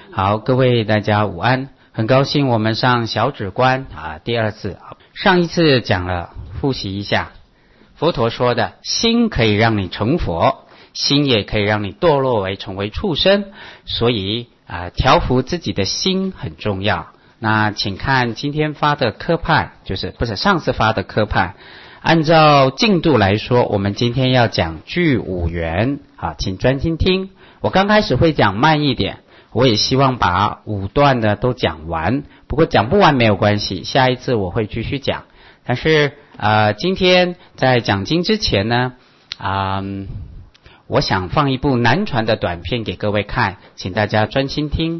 好，各位大家午安，很高兴我们上小止观第二次。上一次讲了，复习一下，佛陀说的心可以让你成佛，心也可以让你堕落为成为畜生，所以调伏自己的心很重要。那请看今天发的科派，不是上次发的科派。按照进度来说，我们今天要讲具五缘，请专心听。我刚开始会讲慢一点，我也希望把5段的都讲完，不过讲不完没有关系，下一次我会继续讲。但是今天在讲经之前呢，我想放一部南传的短片给各位看，请大家专心听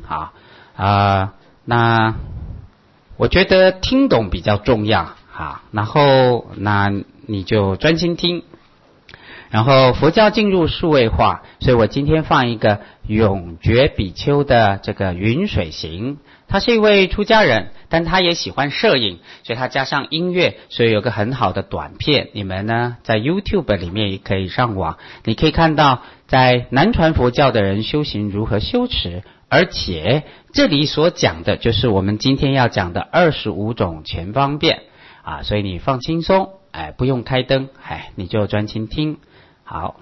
那我觉得听懂比较重要然后那你就专心听。然后佛教进入数位化，所以我今天放一个永觉比丘的这个云水行。他是一位出家人，但他也喜欢摄影，所以他加上音乐，所以有个很好的短片。你们呢在 YouTube 里面也可以上网，你可以看到在南传佛教的人修行如何修持，而且这里所讲的就是我们今天要讲的25种全方便所以你放轻松，不用开灯，你就专心听。好，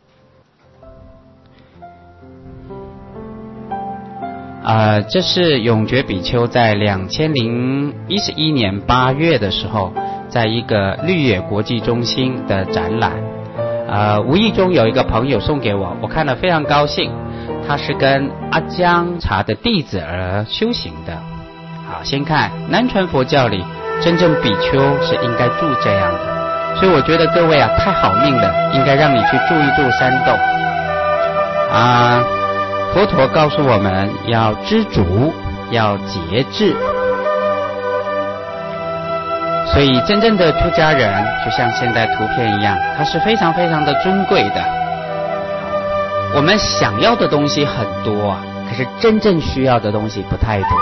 这是永觉比丘在2011年8月的时候，在一个绿野国际中心的展览。无意中有一个朋友送给我，我看了非常高兴。他是跟阿姜查的弟子而修行的。好，先看南传佛教里，真正比丘是应该住这样的。所以我觉得各位太好命了，应该让你去住一住山洞。佛陀告诉我们要知足，要节制。所以真正的出家人，就像现在图片一样，他是非常非常的尊贵的。我们想要的东西很多可是真正需要的东西不太多。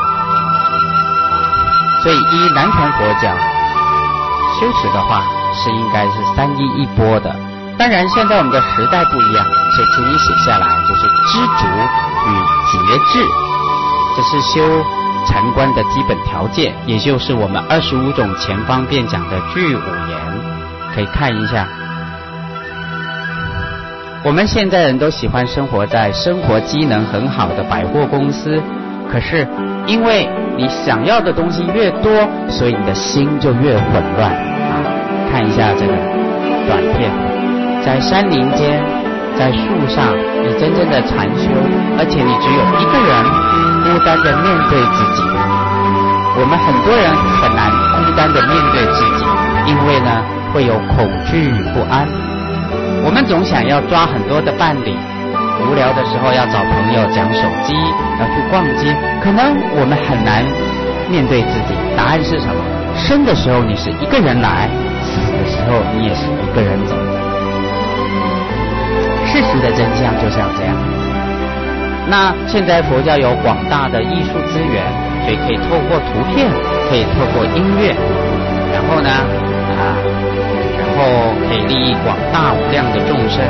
所以依南传佛教修持的话，是应该是3依1波的。当然现在我们的时代不一样，所以请你写下来，就是知足与节制，这是修禅观的基本条件，也就是我们25种前方便讲的具五言，可以看一下。我们现在人都喜欢生活在生活机能很好的百货公司，可是因为你想要的东西越多，所以你的心就越混乱看一下这个短片，在山林间，在树上，你真正的禅修，而且你只有一个人孤单的面对自己。我们很多人很难孤单的面对自己，因为呢会有恐惧与不安。我们总想要抓很多的伴侣，无聊的时候要找朋友讲手机，要去逛街，可能我们很难面对自己。答案是什么？生的时候你是一个人来，死的时候你也是一个人走的。事实的真相就像这样。那现在佛教有广大的艺术资源，所以可以透过图片，可以透过音乐，然后呢然后可以利益广大无量的众生。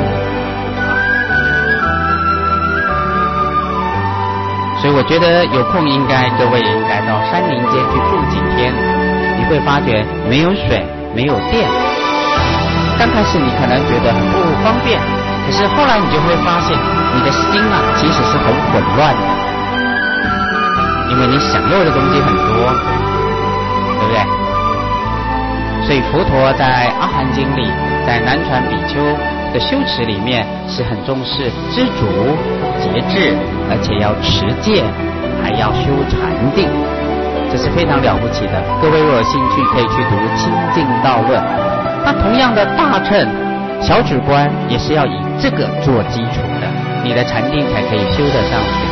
所以我觉得有空各位也应该到山林间去住几天，你会发觉没有水，没有电。刚开始你可能觉得很不方便，可是后来你就会发现你的心其实是很混乱的，因为你想要的东西很多，对不对？所以佛陀在阿含经里，在南传比丘的修持里面是很重视知足节制，而且要持戒，还要修禅定，这是非常了不起的。各位如果有兴趣可以去读《清净道论》。那同样的大乘小止观也是要以这个做基础的，你的禅定才可以修得上去。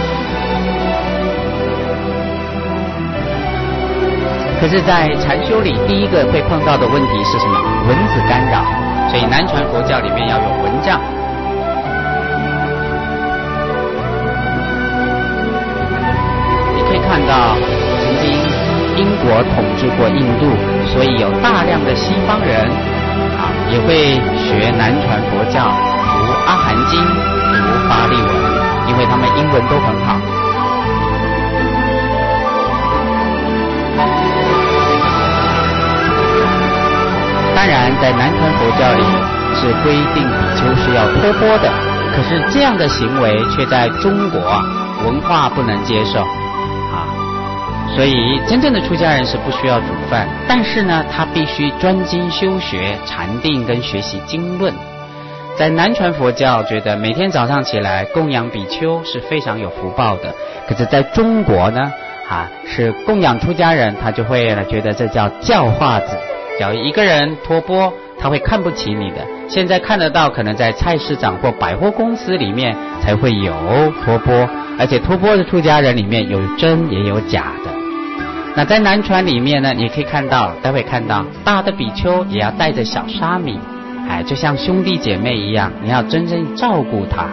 可是在禅修里，第一个会碰到的问题是什么？蚊子干扰。所以南传佛教里面要有蚊帐。你可以看到曾经英国统治过印度，所以有大量的西方人也会学南传佛教，读阿含经，读巴利文，因为他们英文都很好。 规定比丘是要托钵的，可是这样的行为却在中国文化不能接受啊。所以真正的出家人是不需要煮饭，但是呢，他必须专精修学禅定跟学习经论。在南传佛教觉得每天早上起来供养比丘是非常有福报的，可是在中国呢是供养出家人，他就会觉得这叫教化子，假如一个人托钵他会看不起你的。现在看得到可能在菜市场或百货公司里面才会有托钵，而且托钵的出家人里面有真也有假的。那在南传里面呢，你可以看到，待会看到大的比丘也要带着小沙弥，就像兄弟姐妹一样，你要真正照顾他。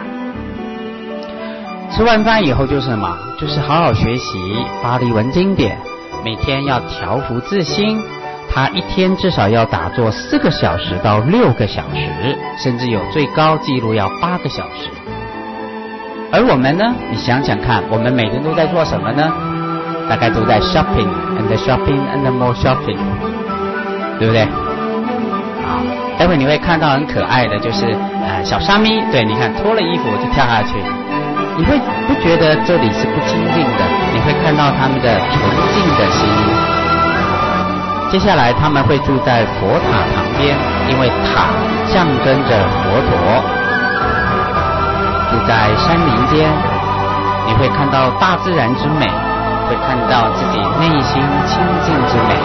吃完饭以后就是什么？就是好好学习巴利文经典，每天要调伏自心。他一天至少要打坐4个小时到6个小时，甚至有最高纪录要8个小时。而我们呢，你想想看，我们每天都在做什么呢？大概都在 shopping and more shopping， 对不对？待会你会看到很可爱的，就是小沙弥，对，你看脱了衣服就跳下去，你会不觉得这里是不清净的？你会看到他们的纯净的心。接下来他们会住在佛塔旁边，因为塔象征着佛陀。住在山林间，你会看到大自然之美，会看到自己内心清净之美。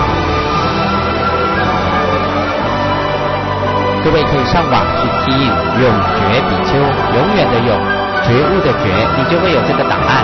各位可以上网去听永觉比丘，永远的永，觉悟的觉，你就会有这个档案。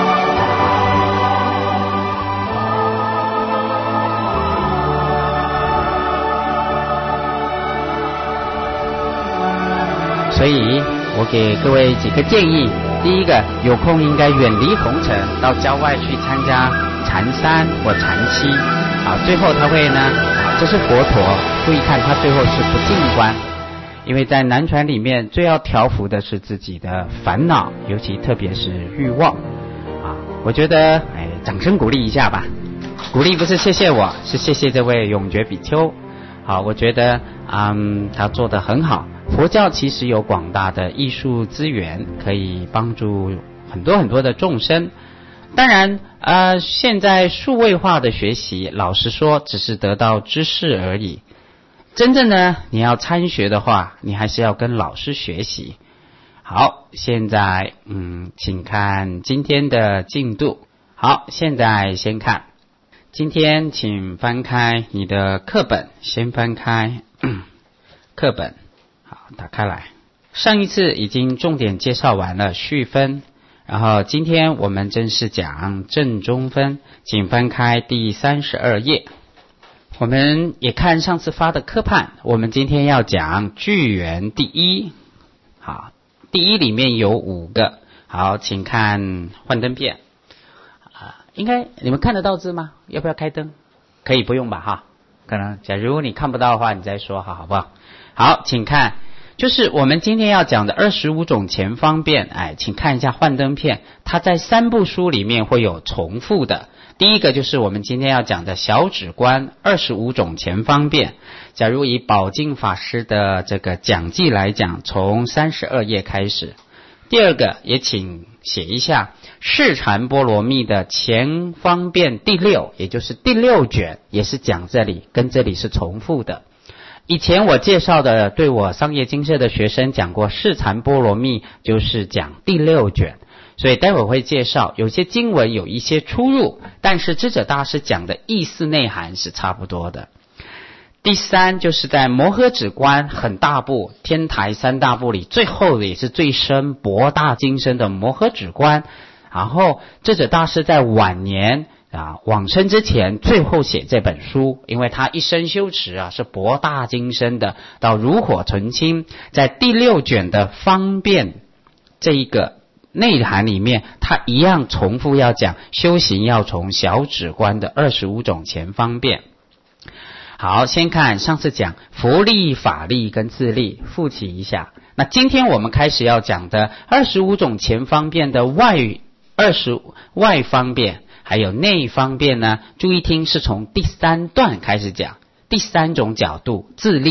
所以我给各位几个建议。第一个，有空应该远离红尘，到郊外去参加禅山或禅期。最后他会呢，这是佛陀，注意看他最后是不净观，因为在南传里面最要调伏的是自己的烦恼，尤其特别是欲望我觉得掌声鼓励一下吧。鼓励不是谢谢我，是谢谢这位永觉比丘。我觉得他做得很好。佛教其实有广大的艺术资源，可以帮助很多很多的众生。当然现在数位化的学习，老实说只是得到知识而已。真正呢，你要参学的话，你还是要跟老师学习。好，现在请看今天的进度。好，现在先看今天，请翻开你的课本，先翻开课本，好，打开来。上一次已经重点介绍完了序分，然后今天我们正式讲正中分，请翻开第32页。我们也看上次发的科判，我们今天要讲句缘第一。好，第一里面有5个。好，请看幻灯片。应该你们看得到字吗？要不要开灯？可以不用吧可能假如你看不到的话，你再说好不好？好，请看，就是我们今天要讲的25种前方便。请看一下幻灯片，它在3部书里面会有重复的。第一个就是我们今天要讲的小止观25种前方便。假如以宝镜法师的这个讲记来讲，从32页开始。第二个也请写一下释禅波罗蜜的前方便第6，也就是第6卷，也是讲这里，跟这里是重复的。以前我介绍的对我商业精舍的学生讲过释禅波罗蜜，就是讲第6卷，所以待会会介绍有些经文有一些出入，但是智者大师讲的意思内涵是差不多的。第3就是在摩诃止观很大部，天台3大部里最后的也是最深博大精深的摩诃止观，然后智者大师在晚年往生之前最后写这本书，因为他一生修持是博大精深的，到炉火纯青，在第6卷的方便这一个内涵里面，他一样重复要讲修行要从小止观的25种前方便。好，先看上次讲佛力、法力跟自力，复习一下。那今天我们开始要讲的25种前方便的外方便还有内方便呢，注意听，是从第3段开始讲。第3种角度自力，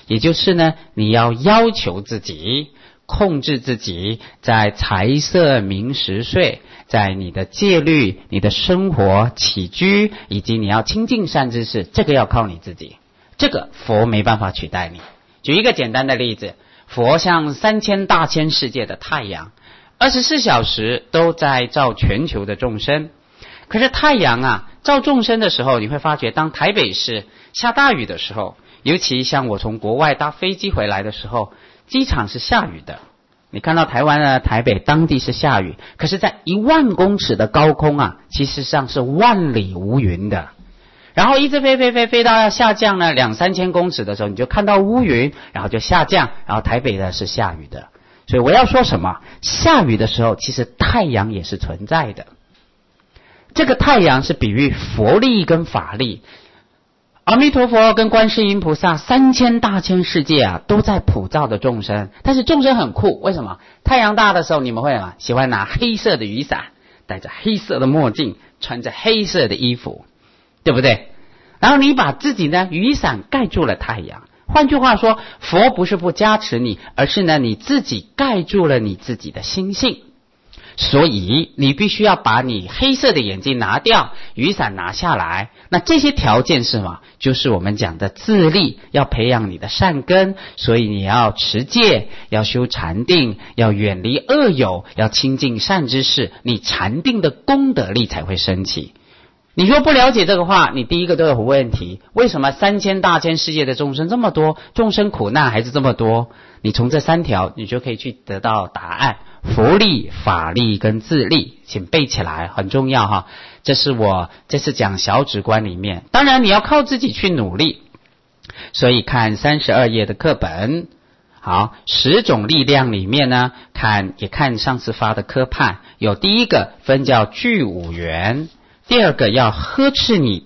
也就是呢，你要要求自己，控制自己在财色名食睡，在你的戒律、你的生活起居，以及你要亲近善知识，这个要靠你自己，这个佛没办法取代你。举一个简单的例子，佛像3000大千世界的太阳，24小时都在照全球的众生。可是太阳啊，照众生的时候，你会发觉当台北市下大雨的时候，尤其像我从国外搭飞机回来的时候，机场是下雨的。你看到台湾的台北当地是下雨，可是在10000公尺的高空啊，其实上是万里无云的。然后一直飞到要下降呢2-3千公尺的时候，你就看到乌云，然后就下降，然后台北的是下雨的。所以我要说什么？下雨的时候，其实太阳也是存在的。这个太阳是比喻佛力跟法力。阿弥陀佛跟观世音菩萨3000大千世界啊，都在普照的众生。但是众生很酷，为什么？太阳大的时候，你们会什么？喜欢拿黑色的雨伞，戴着黑色的墨镜，穿着黑色的衣服，对不对？然后你把自己呢雨伞盖住了太阳。换句话说，佛不是不加持你，而是呢你自己盖住了你自己的心性。所以你必须要把你黑色的眼镜拿掉，雨伞拿下来。那这些条件是什么？就是我们讲的自力，要培养你的善根。所以你要持戒，要修禅定，要远离恶友，要亲近善知识，你禅定的功德力才会升起。你若不了解这个话，你第一个都有问题。为什么3000大千世界的众生这么多，众生苦难还是这么多？你从这3条你就可以去得到答案。佛力、法力跟自力，请背起来，很重要哈。这是我这次讲小止观里面，当然你要靠自己去努力。所以看32页的课本，好，10种力量里面呢，也看上次发的科判，有第一个分叫具五缘，第二个要呵斥你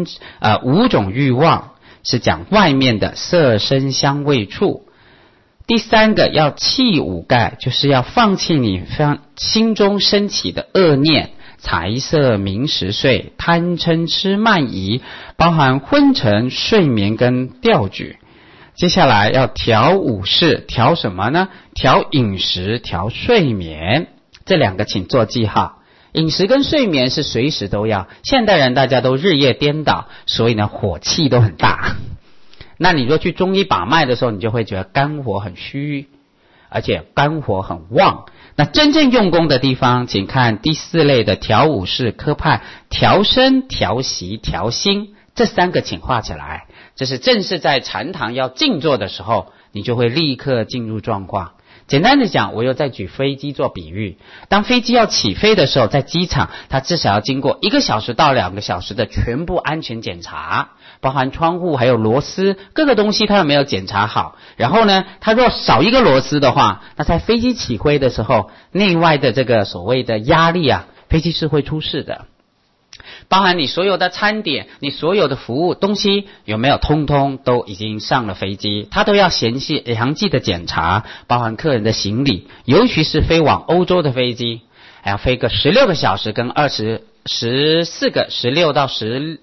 5种欲望，是讲外面的色声香味触。第三个要弃五盖，就是要放弃你心中升起的恶念，财色名食睡，贪嗔痴慢疑，包含昏沉、睡眠跟掉举。接下来要调五事，调什么呢？调饮食，调睡眠。这2个请做记号。饮食跟睡眠是随时都要，现代人大家都日夜颠倒，所以呢火气都很大。那你若去中医把脉的时候，你就会觉得肝火很虚，而且肝火很旺。那真正用功的地方，请看第4类的调五事科判，调身、调息、调心，这3个请画起来。这是正是在禅堂要静坐的时候，你就会立刻进入状况。简单的讲，我又再举飞机做比喻。当飞机要起飞的时候，在机场它至少要经过1个小时到2个小时的全部安全检查，包含窗户还有螺丝，各个东西它有没有检查好。然后呢，它若少1个螺丝的话，那在飞机起飞的时候，内外的这个所谓的压力啊，飞机是会出事的。包含你所有的餐点，你所有的服务东西有没有通通都已经上了飞机，它都要详细的检查，包含客人的行李，尤其是飞往欧洲的飞机，还要飞个16个小时跟14个16到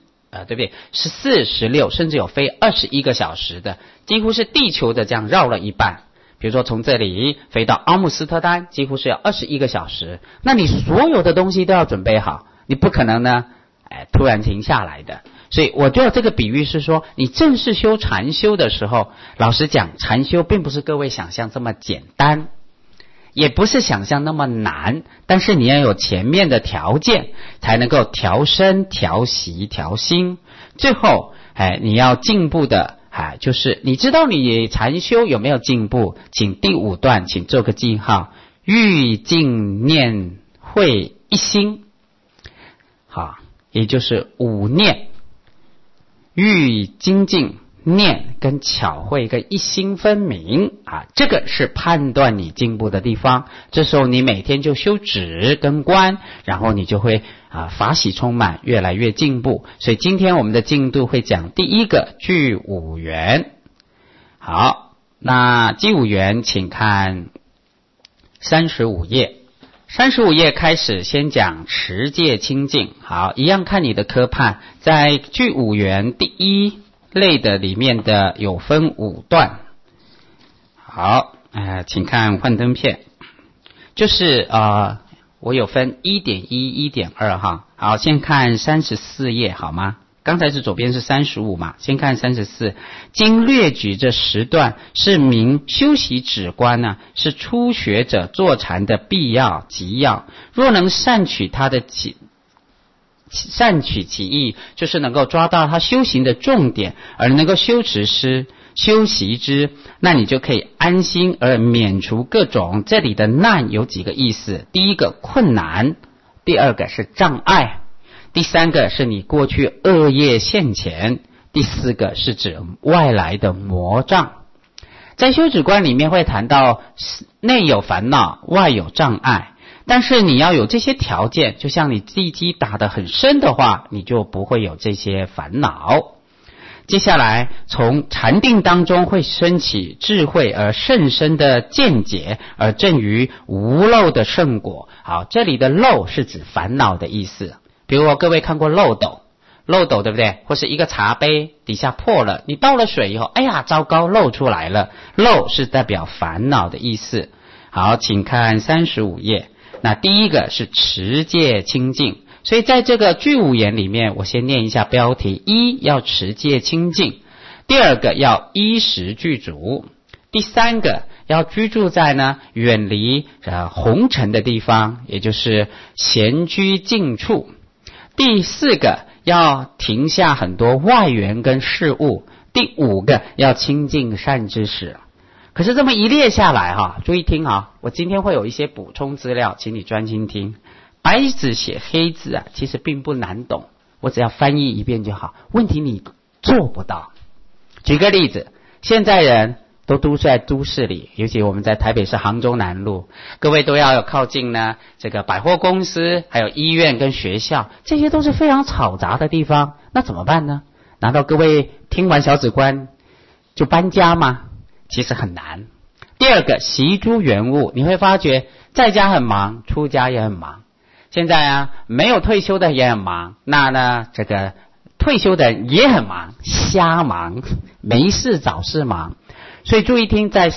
14、16，甚至有飞21个小时的，几乎是地球的这样绕了一半。比如说从这里飞到阿姆斯特丹，几乎是要21个小时，那你所有的东西都要准备好，你不可能呢突然停下来的。所以我觉得这个比喻是说，你正式修禅修的时候，老实讲，禅修并不是各位想象这么简单，也不是想象那么难，但是你要有前面的条件，才能够调身、调息、调心。最后你要进步的就是你知道你禅修有没有进步，请第5段请做个记号，欲静念会一心。好，也就是5念，欲精进念跟巧慧跟一心分明这个是判断你进步的地方。这时候你每天就修止跟观，然后你就会法喜充满，越来越进步。所以今天我们的进度会讲第1个具五缘。好，那具五缘请看35页。35页开始先讲持戒清净。好，一样看你的科判，在具五缘第1类的里面的有分5段。 好，请看幻灯片，就是我有分 1.1、1.2 哈。好，先看34页好吗？刚才是左边是35嘛，先看34。经略举这10段，是明修习止观呢，是初学者坐禅的必要急要。若能善取其意，就是能够抓到他修行的重点，而能够修习之，那你就可以安心而免除各种。这里的难有几个意思：第一个困难，第二个是障碍，第三个是你过去恶业现前，第四个是指外来的魔障。在修止观里面会谈到内有烦恼，外有障碍，但是你要有这些条件，就像你地基打得很深的话，你就不会有这些烦恼。接下来从禅定当中会升起智慧而甚深的见解，而证于无漏的圣果。好，这里的漏是指烦恼的意思。比如各位看过漏斗对不对？或是一个茶杯底下破了，你倒了水以后，哎呀糟糕，漏出来了。漏是代表烦恼的意思。好，请看35页。那第一个是持戒清净，所以在这个具五言里面，我先念一下标题：一要持戒清净，第二个要衣食具足，第三个要居住在远离红尘的地方，也就是闲居静处，第四个要停下很多外缘跟事物，第五个要清净善知识。可是这么一列下来注意听我今天会有一些补充资料，请你专心听。白纸写黑字其实并不难懂，我只要翻译一遍就好。问题你做不到。举个例子，现在人都住在都市里，尤其我们在台北市杭州南路，各位都要靠近这个百货公司，还有医院跟学校，这些都是非常嘈杂的地方。那怎么办呢？难道各位听完小止观就搬家吗？其实很难。第二个，习诸缘物，你会发觉在家很忙，出家也很忙。现在没有退休的也很忙，那这个退休的人也很忙，瞎忙，没事找事忙。所以注意听，在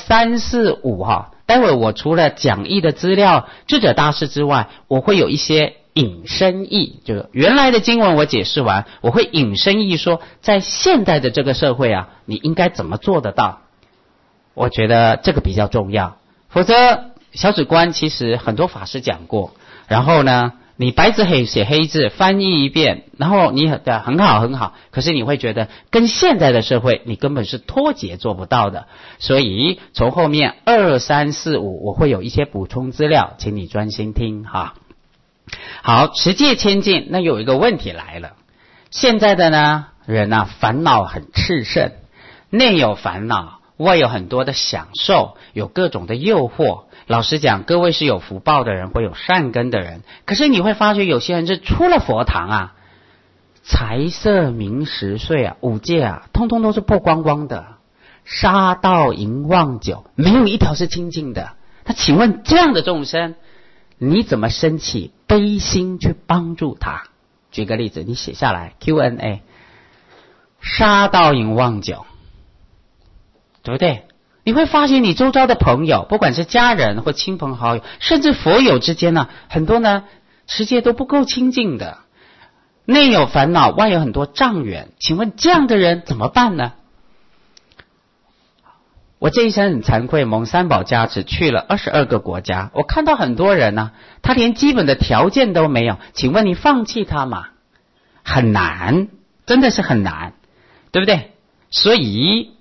3、4、5待会我除了讲义的资料智者大师之外，我会有一些引申义，就是原来的经文我解释完，我会引申义说，在现代的这个社会你应该怎么做得到。我觉得这个比较重要，否则小止观其实很多法师讲过，然后你白纸写黑字翻译一遍，然后你很好，可是你会觉得跟现在的社会你根本是脱节做不到的。所以从后面2、3、4、5我会有一些补充资料，请你专心听好，持戒清净，那有一个问题来了，现在的人烦恼很炽盛，内有烦恼，外有很多的享受，有各种的诱惑。老实讲，各位是有福报的人，会有善根的人，可是你会发觉有些人是出了佛堂财色名食睡五戒通通都是破光光的，杀盗淫妄酒没有一条是清净的。那请问这样的众生，你怎么升起悲心去帮助他？举个例子，你写下来 Q&A。 杀盗淫妄酒，对不对？你会发现你周遭的朋友，不管是家人或亲朋好友，甚至佛友之间很多持戒都不够清净的，内有烦恼，外有很多障缘。请问这样的人怎么办呢？我这一生很惭愧，蒙三宝加持去了22个国家，我看到很多人他连基本的条件都没有，请问你放弃他吗？很难，真的是很难，对不对？所以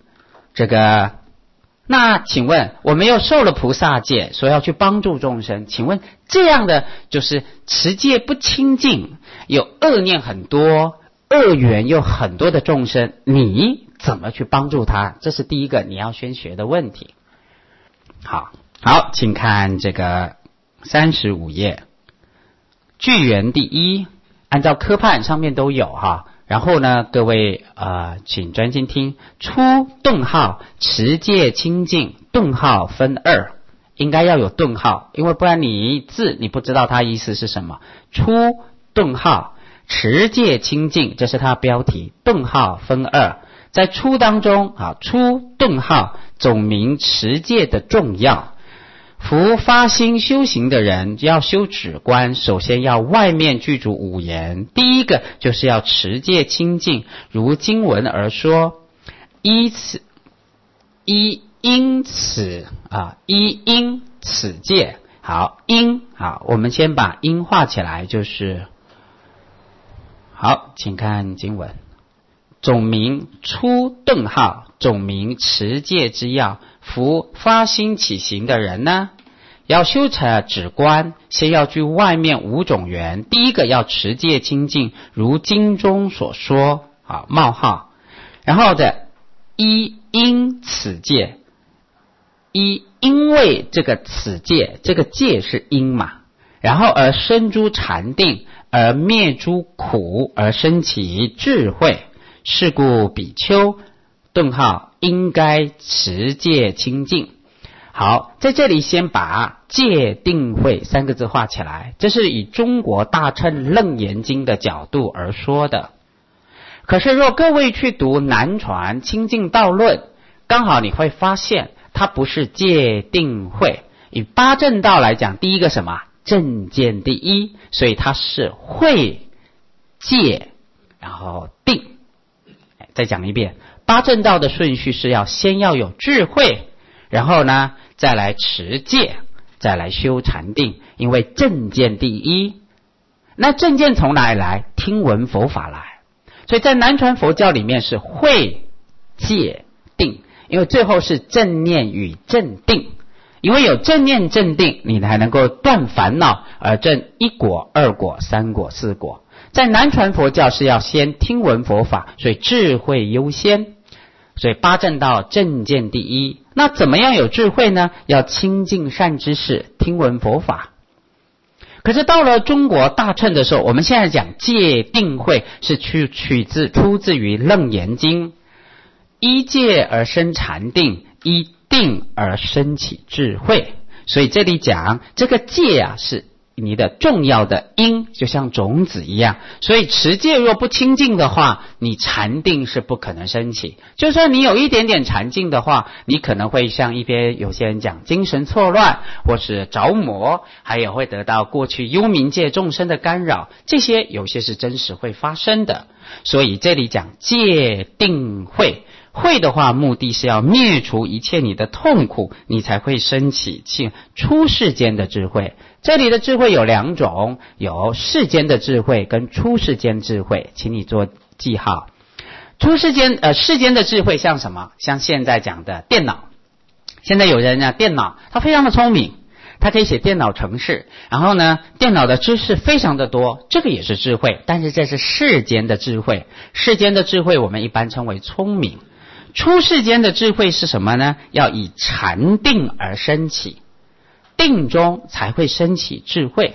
那请问我们又受了菩萨戒，说要去帮助众生，请问这样的就是持戒不清净，有恶念很多，恶缘又很多的众生，你怎么去帮助他？这是第一个你要先学的问题。好，请看这个35页，句缘第一，按照科判上面都有然后各位请专心听。初顿号持戒清净，顿号分2，应该要有顿号，因为不然你不知道它意思是什么。初顿号持戒清净，这是它标题，顿号分2。 在出当中出顿号总名持戒的重要。夫发心修行的人要修止观，首先要外面具足五言。第一个就是要持戒清净，如经文而说，因此戒。好，我们先把因画起来，就是好，请看经文。总名出顿号，总名持戒之要。夫发心起行的人呢，要修持止观，先要具外面五种缘。第一个要持戒清净，如经中所说冒号，然后的因此戒，因为这个此戒，这个戒是因嘛，然后而生诸禅定，而灭诸苦，而生起智慧。是故比丘顿号应该持戒清净。好，在这里先把戒定慧三个字画起来，这是以中国大乘楞严经的角度而说的。可是若各位去读南传清净道论，刚好你会发现它不是戒定慧。以八正道来讲，第一个什么？正见第一，所以它是慧戒然后定。再讲一遍，八正道的顺序是先要有智慧，然后呢再来持戒，再来修禅定，因为正见第一。那正见从哪里来？听闻佛法来。所以在南传佛教里面是慧戒定，因为最后是正念与正定，因为有正念正定，你才能够断烦恼，而证一果二果三果四果。在南传佛教是要先听闻佛法，所以智慧优先，所以八正道正见第一。那怎么样有智慧呢？要亲近善知识，听闻佛法。可是到了中国大乘的时候，我们现在讲戒定慧是出自于楞严经，依戒而生禅定，依定而生起智慧。所以这里讲这个戒是你的重要的因，就像种子一样。所以持戒若不清净的话，你禅定是不可能升起。就算你有一点点禅定的话，你可能会像有些人讲精神错乱，或是着魔，还有会得到过去幽冥界众生的干扰，这些有些是真实会发生的。所以这里讲戒定慧，慧的话目的是要灭除一切你的痛苦，你才会升起出世间的智慧。这里的智慧有两种，有世间的智慧跟出世间智慧，请你做记号。世间的智慧像什么？像现在讲的电脑。现在有人电脑他非常的聪明，他可以写电脑程式，然后呢电脑的知识非常的多，这个也是智慧，但是这是世间的智慧。世间的智慧我们一般称为聪明。出世间的智慧是什么呢？要以禅定而升起，定中才会升起智慧。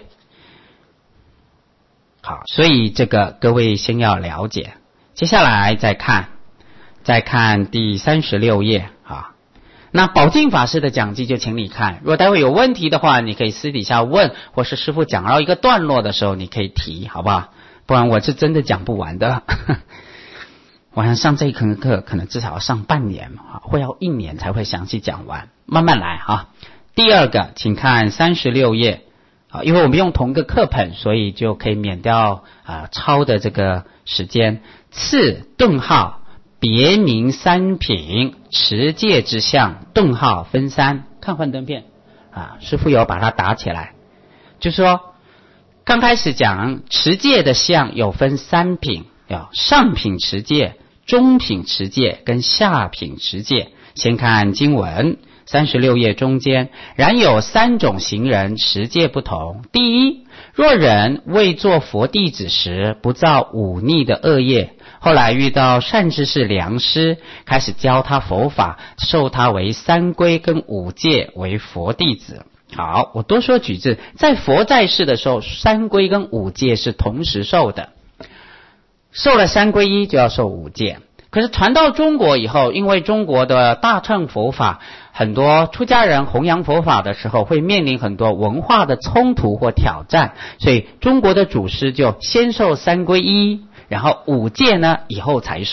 好，所以这个各位先要了解。接下来再看第36页那宝镜法师的讲记就请你看，如果待会有问题的话，你可以私底下问，或是师父讲到一个段落的时候你可以提，好不好？不然我是真的讲不完的。我想上这一课可能至少要上半年，会要1年才会详细讲完，慢慢来第二个请看36页因为我们用同个课本，所以就可以免掉抄的这个时间。次顿号别名三品，持戒之相顿号分三。看幻灯片师父有把它打起来，就是说刚开始讲持戒的相有分三品，有上品持戒、中品持戒跟下品持戒。先看经文36页中间，然有3种行人持戒不同。第一，若人未做佛弟子时不造忤逆的恶业，后来遇到善知识良师，开始教他佛法，授他为三皈跟五戒为佛弟子。好，我多说几字，在佛在世的时候，三皈跟五戒是同时受的，受了三皈依就要受五戒。可是传到中国以后，因为中国的大乘佛法，很多出家人弘扬佛法的时候会面临很多文化的冲突或挑战，所以中国的祖师就先受三皈依，然后五戒呢以后才受。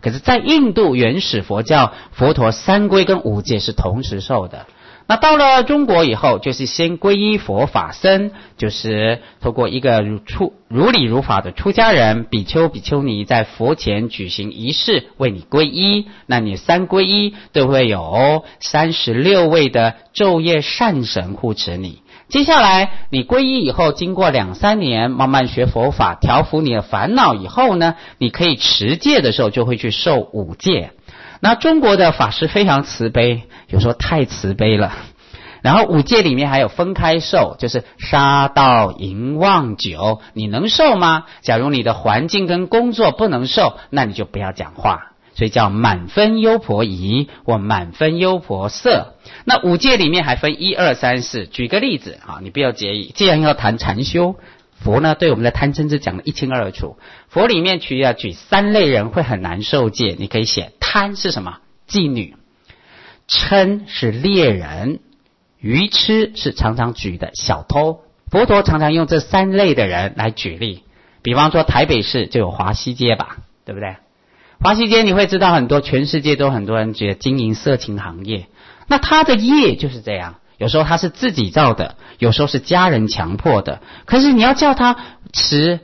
可是在印度原始佛教，佛陀三皈跟五戒是同时受的。那到了中国以后，就是先皈依佛法僧，就是透过一个如理如法的出家人比丘比丘尼在佛前举行仪式为你皈依，那你三皈依都会有36位的昼夜善神护持你。接下来你皈依以后，经过2-3年慢慢学佛法，调伏你的烦恼以后呢，你可以持戒的时候就会去受五戒。那中国的法师非常慈悲，有时候太慈悲了。然后五戒里面还有分开受，就是杀盗淫妄酒，你能受吗？假如你的环境跟工作不能受，那你就不要讲话。所以叫满分优婆夷或满分优婆塞。那五戒里面还分1、2、3、4。举个例子啊，你不要介意。既然要谈禅修，佛呢对我们的贪嗔痴讲得一清二楚。佛里面举3类人会很难受戒，你可以写贪是什么？妓女。嗔是猎人。愚痴是常常举的小偷。佛陀常常用这3类的人来举例。比方说台北市就有华西街吧，对不对？华西街你会知道很多，全世界都很多人觉得经营色情行业，那他的业就是这样，有时候他是自己造的，有时候是家人强迫的。可是你要叫他持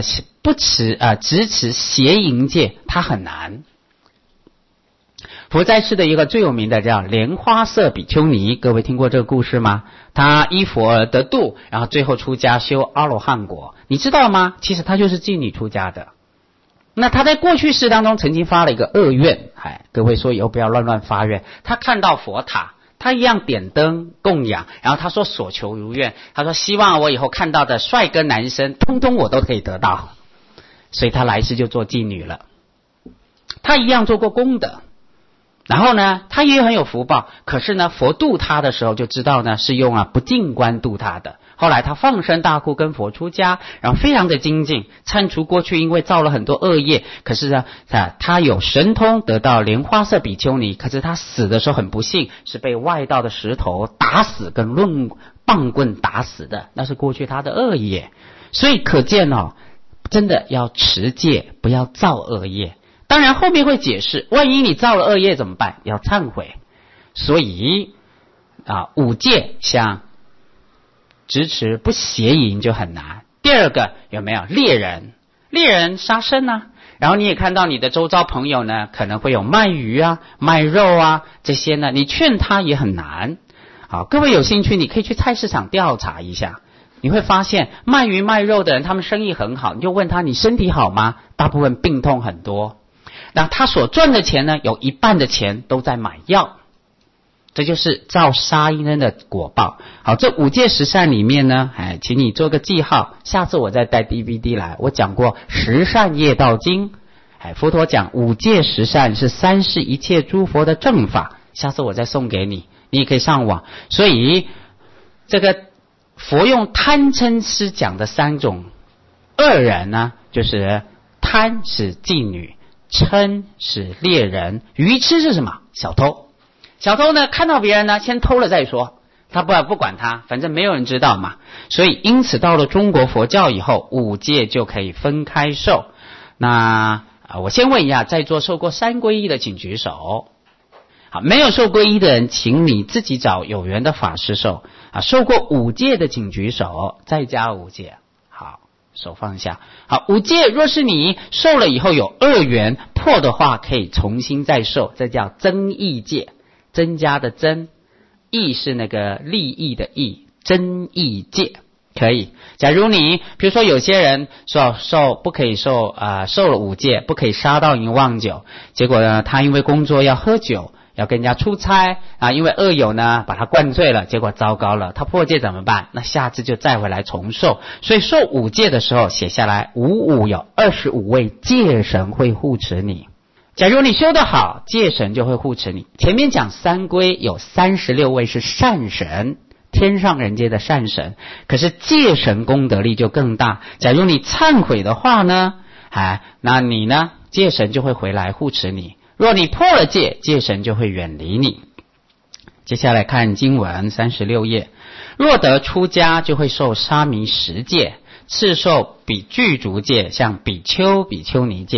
邪淫戒，他很难。佛在世的一个最有名的叫莲花色比丘尼，各位听过这个故事吗？他依佛而得度，然后最后出家修阿罗汉果，你知道吗？其实他就是妓女出家的。那他在过去世当中曾经发了一个恶愿，各位说以后不要乱发愿。他看到佛塔，他一样点灯供养，然后他说所求如愿，他说希望我以后看到的帅哥男生通通我都可以得到，所以他来世就做妓女了。他一样做过功德，然后呢他也很有福报，可是呢佛度他的时候就知道呢是用不净观度他的。后来他放生大库跟佛出家，然后非常的精进，铲除过去因为造了很多恶业。可是呢他有神通得到莲花色比丘尼，可是他死的时候很不幸，是被外道的石头打死跟棒棍打死的，那是过去他的恶业。所以可见真的要持戒，不要造恶业。当然后面会解释，万一你造了恶业怎么办？要忏悔。所以五戒像执持不邪淫就很难。第二个有没有猎人？猎人杀生啊，然后你也看到你的周遭朋友呢可能会有卖鱼啊卖肉啊，这些呢你劝他也很难。好，各位有兴趣你可以去菜市场调查一下，你会发现卖鱼卖肉的人他们生意很好，你就问他你身体好吗？大部分病痛很多，那他所赚的钱呢有一半的钱都在买药，这就是造杀因的果报。好，这五戒十善里面呢，请你做个记号，下次我再带 DVD 来，我讲过十善业道经，佛陀讲五戒十善是三世一切诸佛的正法，下次我再送给你，你也可以上网。所以这个佛用贪嗔痴讲的3种恶人呢，就是贪是妓女，嗔是猎人，愚痴是什么？小偷。小偷呢看到别人呢先偷了再说，他不管他，反正没有人知道嘛。所以因此到了中国佛教以后，五戒就可以分开受。那我先问一下在座受过3皈依的请举手。好，没有受皈依的人请你自己找有缘的法师受。受过五戒的请举手，再加五戒。好，手放下。好，五戒若是你受了以后有恶缘破的话，可以重新再受，这叫增益戒。增加的增，益是那个利益的益，增益戒可以。假如你比如说有些人说不可以受了五戒，不可以杀盗淫妄酒，结果呢他因为工作要喝酒，要跟人家出差因为恶友呢把他灌醉了，结果糟糕了，他破戒怎么办？那下次就再回来重受。所以受五戒的时候写下来55有25位戒神会护持你。假如你修得好，戒神就会护持你。前面讲三皈有36位是善神，天上人间的善神，可是戒神功德力就更大。假如你忏悔的话呢，那你呢戒神就会回来护持你。若你破了戒，戒神就会远离你。接下来看经文36页，若得出家就会受沙弥10戒，次受比具足戒，像比丘比丘尼戒。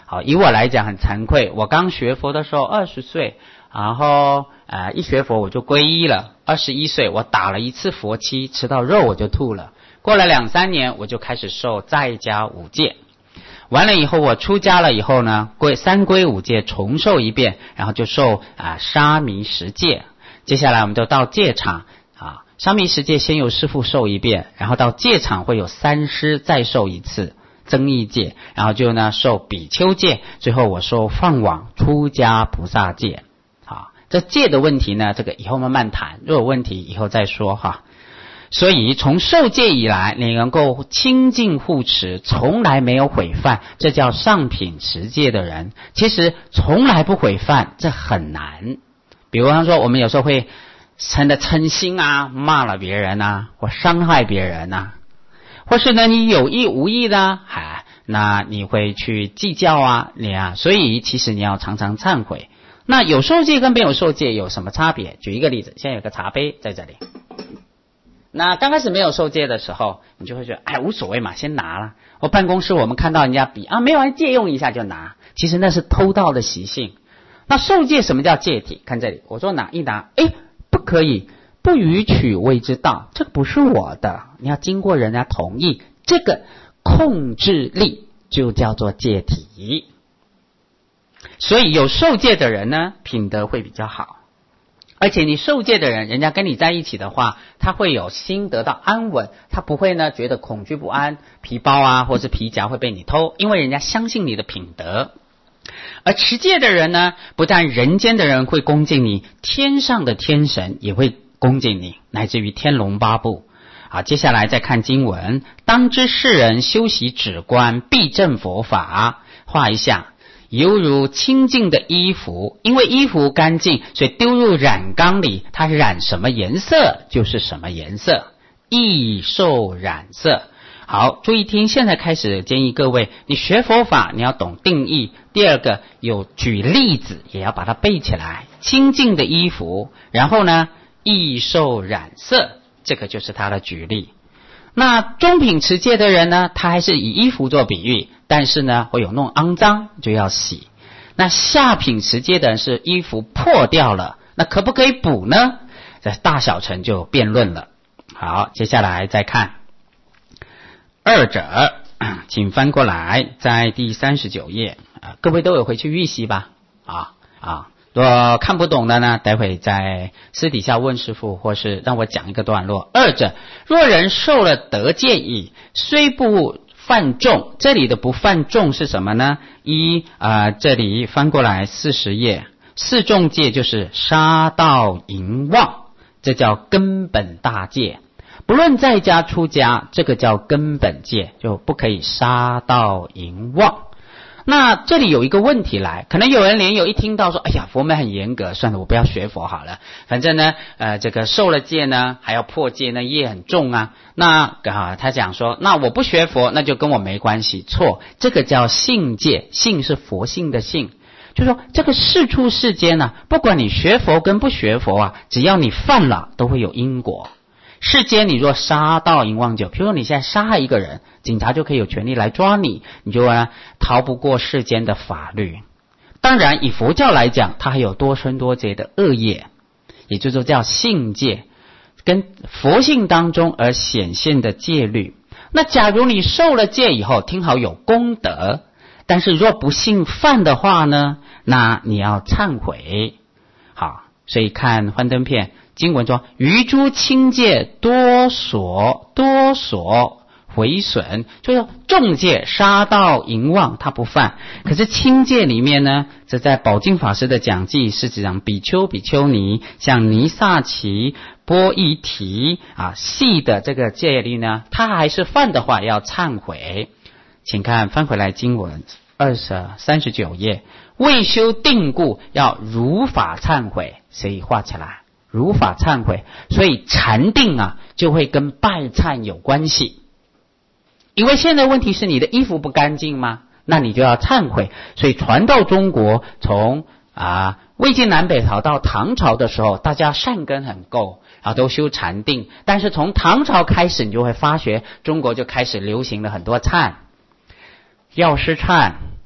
好，以我来讲很惭愧，我刚学佛的时候20岁，然后一学佛我就皈依了。21岁我打了1次佛七，吃到肉我就吐了。过了2-3年，我就开始受在家5戒。完了以后，我出家了以后呢，三皈五戒重受一遍，然后就受沙弥10戒。接下来我们就到戒场沙弥10戒先由师父受一遍，然后到戒场会有3师再受一次增益戒，然后就呢受比丘戒，最后我受放网出家菩萨戒。好，这戒的问题呢，这个以后慢慢谈，若有问题以后再说哈。所以从受戒以来，你能够清净护持，从来没有毁犯，这叫上品持戒的人。其实从来不毁犯，这很难。比方说我们有时候会嗔心骂了别人或伤害别人或是呢你有意无意的那你会去计较所以其实你要常常忏悔。那有受戒跟没有受戒有什么差别？举一个例子，现在有个茶杯在这里，那刚开始没有受戒的时候，你就会觉得无所谓嘛，先拿了。我办公室我们看到人家笔没有人借用一下就拿，其实那是偷盗的习性。那受戒什么叫戒体？看这里，我说拿一拿，不可以，不予取谓之道，这不是我的，你要经过人家同意，这个控制力就叫做戒体。所以有受戒的人呢，品德会比较好。而且你受戒的人，人家跟你在一起的话，他会有心得到安稳，他不会呢觉得恐惧不安，皮包或是皮夹会被你偷，因为人家相信你的品德。而持戒的人呢，不但人间的人会恭敬你，天上的天神也会恭敬你，乃至于天龙八部。好，接下来再看经文，当知世人修习止观，必证佛法。画一下，犹如清净的衣服，因为衣服干净，所以丢入染缸里，它染什么颜色就是什么颜色，易受染色。好，注意听，现在开始建议各位，你学佛法你要懂定义。第二个，有举例子也要把它背起来。清净的衣服，然后呢易受染色，这个就是他的举例。那中品持戒的人呢，他还是以衣服做比喻，但是呢会有弄肮脏就要洗。那下品持戒的人是衣服破掉了，那可不可以补呢？在大小乘就辩论了。好，接下来再看二者，请翻过来，在第39页各位都有回去预习吧。如果看不懂的呢，待会在私底下问师父，或是让我讲一个段落。二者，若人受了得戒已，虽不犯众，这里的不犯众是什么呢？这里翻过来40页，四众戒就是杀盗淫妄，这叫根本大戒。不论在家出家，这个叫根本戒，就不可以杀盗淫妄。那这里有一个问题来，可能有人连友一听到说，佛门很严格，算了，我不要学佛好了，反正呢这个受了戒呢还要破戒呢，业很重他讲说，那我不学佛，那就跟我没关系。错，这个叫性戒，性是佛性的性，就是说这个世出世间不管你学佛跟不学佛只要你犯了都会有因果。世间你若杀盗淫妄酒，譬如说你现在杀害一个人，警察就可以有权利来抓你，你就逃不过世间的法律。当然以佛教来讲，它还有多生多劫的恶业，也就是说叫性戒，跟佛性当中而显现的戒律。那假如你受了戒以后，听好有功德，但是若不幸犯的话呢，那你要忏悔。好，所以看幻灯片经文说，余诸轻戒多所毁损，就是说重戒杀盗淫妄他不犯，可是轻戒里面呢，这在宝镜法师的讲记是讲比丘比丘尼，像尼萨奇波伊提细的这个戒律呢，他还是犯的话要忏悔。请看翻回来经文39页，未修定故要如法忏悔，所以画起来如法忏悔。所以禅定就会跟拜忏有关系。因为现在问题是你的衣服不干净吗？那你就要忏悔。所以传到中国，从魏晋南北朝到唐朝的时候，大家善根很够都修禅定。但是从唐朝开始，你就会发觉中国就开始流行了很多忏，药师忏、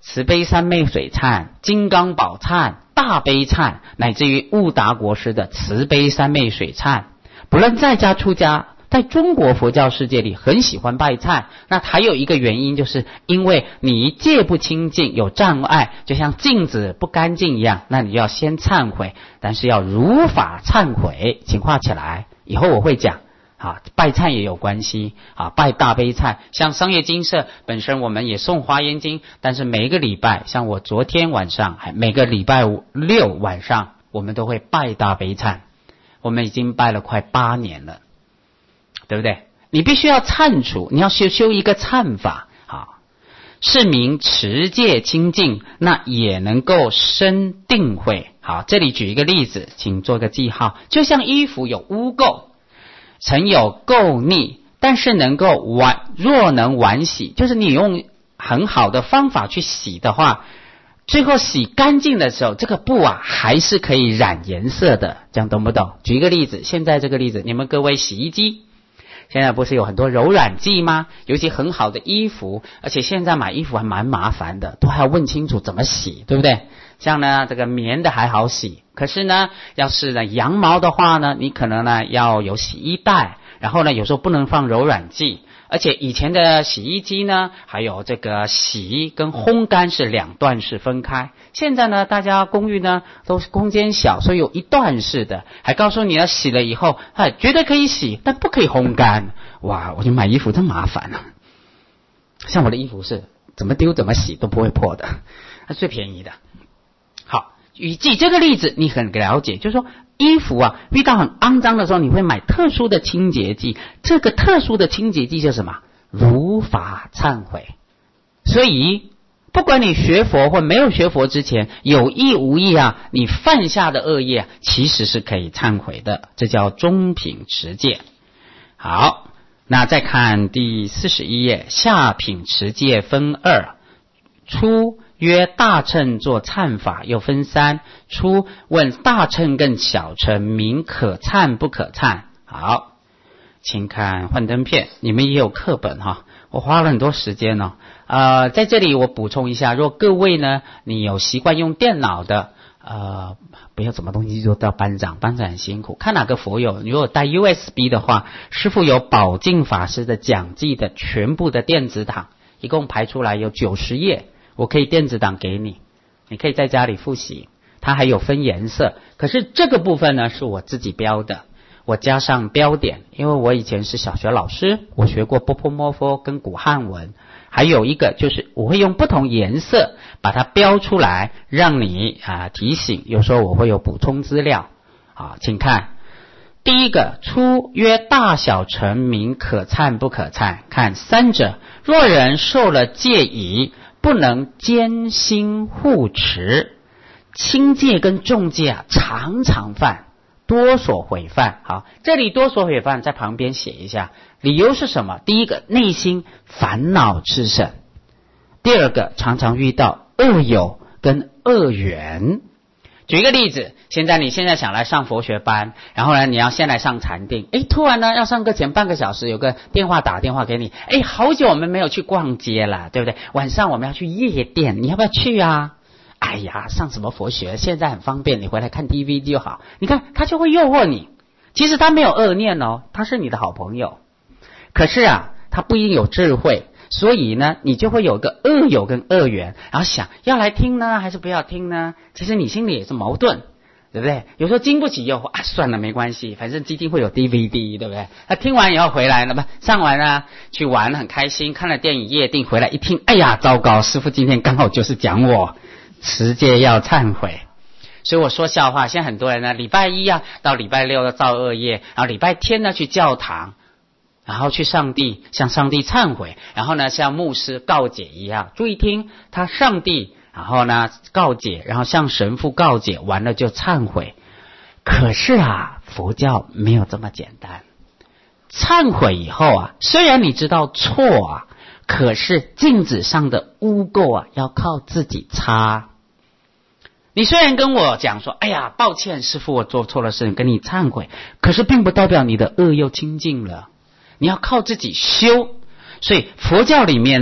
慈悲三昧水忏、金刚宝忏、大悲忏，乃至于悟达国师的慈悲三昧水忏，不论在家出家，在中国佛教世界里很喜欢拜忏。那还有一个原因，就是因为你戒不清净，有障碍，就像镜子不干净一样，那你要先忏悔，但是要如法忏悔。请画起来，以后我会讲。拜忏也有关系拜大悲忏，像商业精舍本身我们也诵华严经，但是每一个礼拜，像我昨天晚上，每个礼拜六晚上，我们都会拜大悲忏。我们已经拜了快8年了，对不对？你必须要忏除，你要修一个忏法是名持戒清净，那也能够生定慧。好，这里举一个例子，请做个记号。就像衣服有污垢，曾有垢腻，但是若能完洗，就是你用很好的方法去洗的话，最后洗干净的时候，这个布还是可以染颜色的，这样懂不懂？举一个例子，现在这个例子，你们各位洗衣机现在不是有很多柔软剂吗？尤其很好的衣服，而且现在买衣服还蛮麻烦的，都还要问清楚怎么洗，对不对？像呢这个棉的还好洗，可是呢要是呢羊毛的话呢，你可能呢要有洗衣袋，然后呢有时候不能放柔软剂，而且以前的洗衣机呢还有这个洗跟烘干是2段式分开，现在呢大家公寓呢都是空间小，所以有1段式的，还告诉你要洗了以后绝对可以洗，但不可以烘干。哇，我就买衣服真麻烦像我的衣服是怎么丢怎么洗都不会破的，那最便宜的。好，举这个例子你很了解，就是说衣服遇到很肮脏的时候，你会买特殊的清洁剂，这个特殊的清洁剂就是什么？如法忏悔。所以不管你学佛或没有学佛之前，有意无意你犯下的恶业其实是可以忏悔的，这叫中品持戒。好，那再看第41页，下品持戒分2，初曰大乘作忏法，又分3。初问大乘跟小乘名可忏不可忏。好，请看幻灯片，你们也有课本我花了很多时间在这里我补充一下，如果各位呢你有习惯用电脑的不要什么东西就到班长很辛苦，看哪个佛友，如果带 USB 的话，师父有宝镜法师的讲记的全部的电子档，一共排出来有90页，我可以电子档给你，你可以在家里复习。它还有分颜色，可是这个部分呢是我自己标的，我加上标点，因为我以前是小学老师，我学过波泼摩佛跟古汉文，还有一个就是我会用不同颜色把它标出来，让你提醒，有时候我会有补充资料。好，请看第一个，初曰大小乘名可忏不可忏。看3者，若人受了戒仪，不能坚心护持，轻戒跟重戒常常犯，多所毁犯。好，这里多所毁犯在旁边写一下，理由是什么？第一个，内心烦恼炽盛；第二个，常常遇到恶友跟恶缘。举一个例子，你现在想来上佛学班，然后呢你要先来上禅定，突然呢要上课前半个小时有个打电话给你，好久我们没有去逛街了，对不对？晚上我们要去夜店，你要不要去啊？哎呀，上什么佛学，现在很方便，你回来看 DVD 就好。你看他就会诱惑你，其实他没有恶念他是你的好朋友，可是他不一定有智慧，所以呢你就会有个恶友跟恶缘，然后想要来听呢还是不要听呢，其实你心里也是矛盾，对不对？有时候经不起诱惑算了没关系，反正基金会有 DVD， 对不对？他听完以后回来了上完去玩很开心，看了电影夜定回来一听，哎呀糟糕，师父今天刚好就是讲我持戒要忏悔。所以我说笑话，现在很多人呢礼拜一到礼拜六要造恶业，然后礼拜天呢去教堂，然后去向上帝忏悔，然后呢像牧师告解一样，注意听，他上帝然后呢告解，然后向神父告解完了就忏悔。可是佛教没有这么简单，忏悔以后虽然你知道错可是镜子上的污垢要靠自己擦。你虽然跟我讲说，哎呀抱歉师父我做错了事，跟你忏悔，可是并不代表你的恶又清净了，你要靠自己修。所以佛教里面呢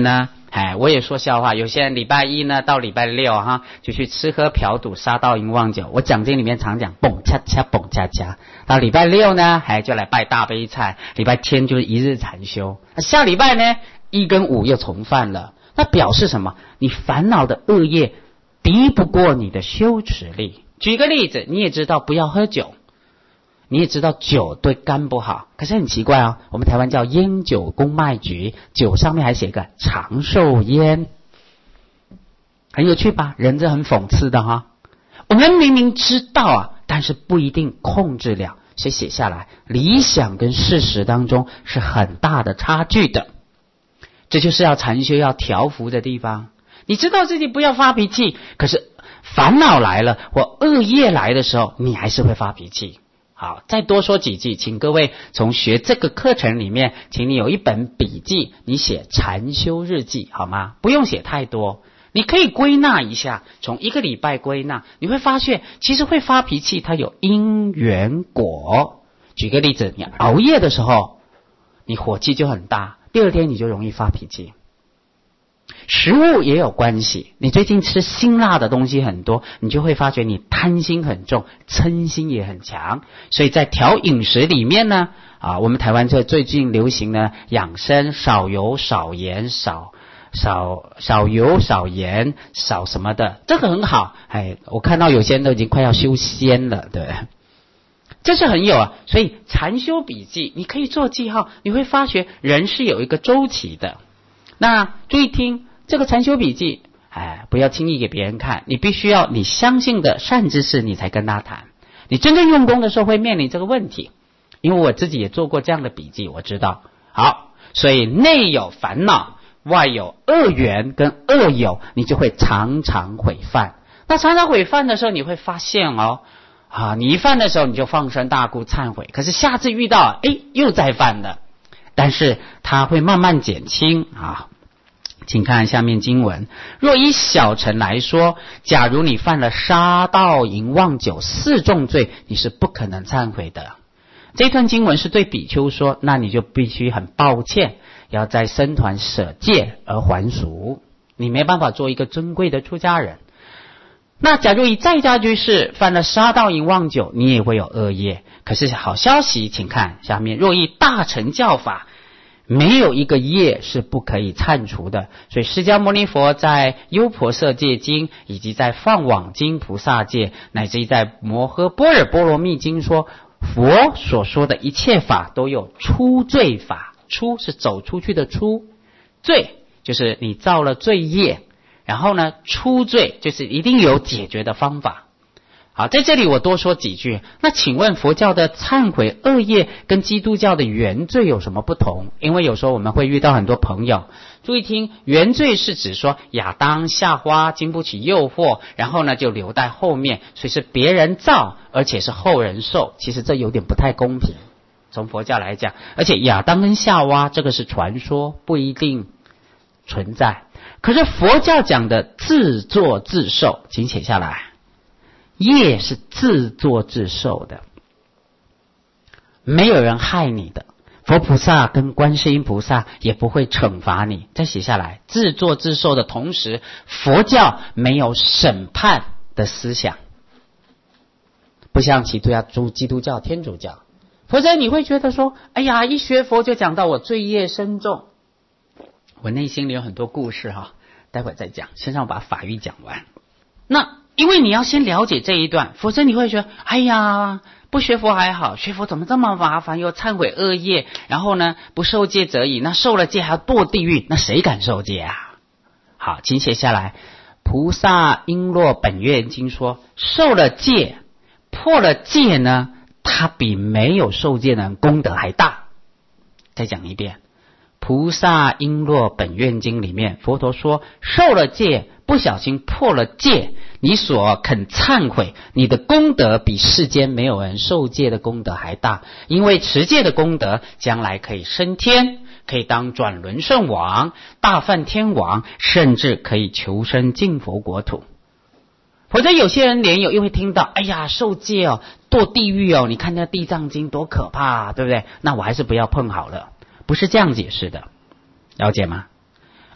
我也说笑话，有些人礼拜一呢到礼拜六哈，就去吃喝嫖赌杀盗淫妄酒。我讲经里面常讲蹦恰恰蹦恰恰。到礼拜六呢，就来拜大悲忏。礼拜天就是一日禅修。下礼拜呢，1跟5又重犯了。那表示什么？你烦恼的恶业敌不过你的修持力。举个例子，你也知道不要喝酒。你也知道酒对肝不好，可是很奇怪啊，我们台湾叫烟酒公卖局，酒上面还写个长寿烟，很有趣吧？人这很讽刺的哈。我们明明知道啊，但是不一定控制了，所以写下来，理想跟事实当中是很大的差距的。这就是要禅修要调伏的地方。你知道自己不要发脾气，可是烦恼来了或恶业来的时候，你还是会发脾气。好，再多说几句，请各位从学这个课程里面，请你有一本笔记，你写禅修日记好吗？不用写太多，你可以归纳一下，从1个礼拜归纳，你会发现其实会发脾气它有因缘果。举个例子，你熬夜的时候你火气就很大，第二天你就容易发脾气。食物也有关系，你最近吃辛辣的东西很多，你就会发觉你贪心很重，嗔心也很强。所以在调饮食里面呢，我们台湾最近流行呢养生，少油少盐，少油少盐少什么的，这个很好。我看到有些人都已经快要修仙了，对不对？这是很有啊。所以禅修笔记你可以做记号，你会发觉人是有一个周期的。那注意听这个禅修笔记，不要轻易给别人看，你必须要你相信的善知识你才跟他谈。你真正用功的时候会面临这个问题，因为我自己也做过这样的笔记，我知道。好，所以内有烦恼，外有恶缘跟恶友，你就会常常毁犯。那常常毁犯的时候，你会发现你一犯的时候你就放声大哭忏悔，可是下次遇到又再犯了，但是它会慢慢减轻啊。请看下面经文，若以小乘来说，假如你犯了杀盗淫妄酒4重罪，你是不可能忏悔的。这段经文是对比丘说，那你就必须很抱歉，要在僧团舍戒而还俗，你没办法做一个尊贵的出家人。那假如以在家居士犯了杀盗淫妄酒，你也会有恶业。可是好消息，请看下面，若以大乘教法，没有一个业是不可以忏除的。所以释迦牟尼佛在优婆塞戒经，以及在放网经菩萨戒，乃至于在摩诃般若波罗蜜经说，佛所说的一切法都有出罪法。出是走出去的出，罪就是你造了罪业，然后呢出罪就是一定有解决的方法。好，在这里我多说几句。那请问佛教的忏悔恶业跟基督教的原罪有什么不同？因为有时候我们会遇到很多朋友，注意听，原罪是指说亚当夏娃经不起诱惑，然后呢就留在后面，所以是别人造，而且是后人受。其实这有点不太公平，从佛教来讲。而且亚当跟夏娃这个是传说，不一定存在。可是佛教讲的自作自受，请写下来，业是自作自受的，没有人害你的，佛菩萨跟观世音菩萨也不会惩罚你。再写下来，自作自受的同时，佛教没有审判的思想，不像基督教、天主教。否则你会觉得说，哎呀，一学佛就讲到我罪业深重。我内心里有很多故事待会再讲，先让我把法语讲完。那因为你要先了解这一段，否则你会觉得，哎呀，不学佛还好，学佛怎么这么麻烦，又忏悔恶业，然后呢不受戒则已，那受了戒还要堕地狱，那谁敢受戒啊？好，请写下来，菩萨璎珞本愿经说，受了戒破了戒呢，他比没有受戒的人功德还大。再讲一遍，菩萨璎珞本愿经里面佛陀说，受了戒不小心破了戒，你所肯忏悔，你的功德比世间没有人受戒的功德还大。因为持戒的功德将来可以升天，可以当转轮圣王、大梵天王，甚至可以求生净佛国土。否则有些人连有又会听到，哎呀，受戒堕地狱你看那地藏经多可怕对不对？那我还是不要碰好了，不是这样解释的，了解吗？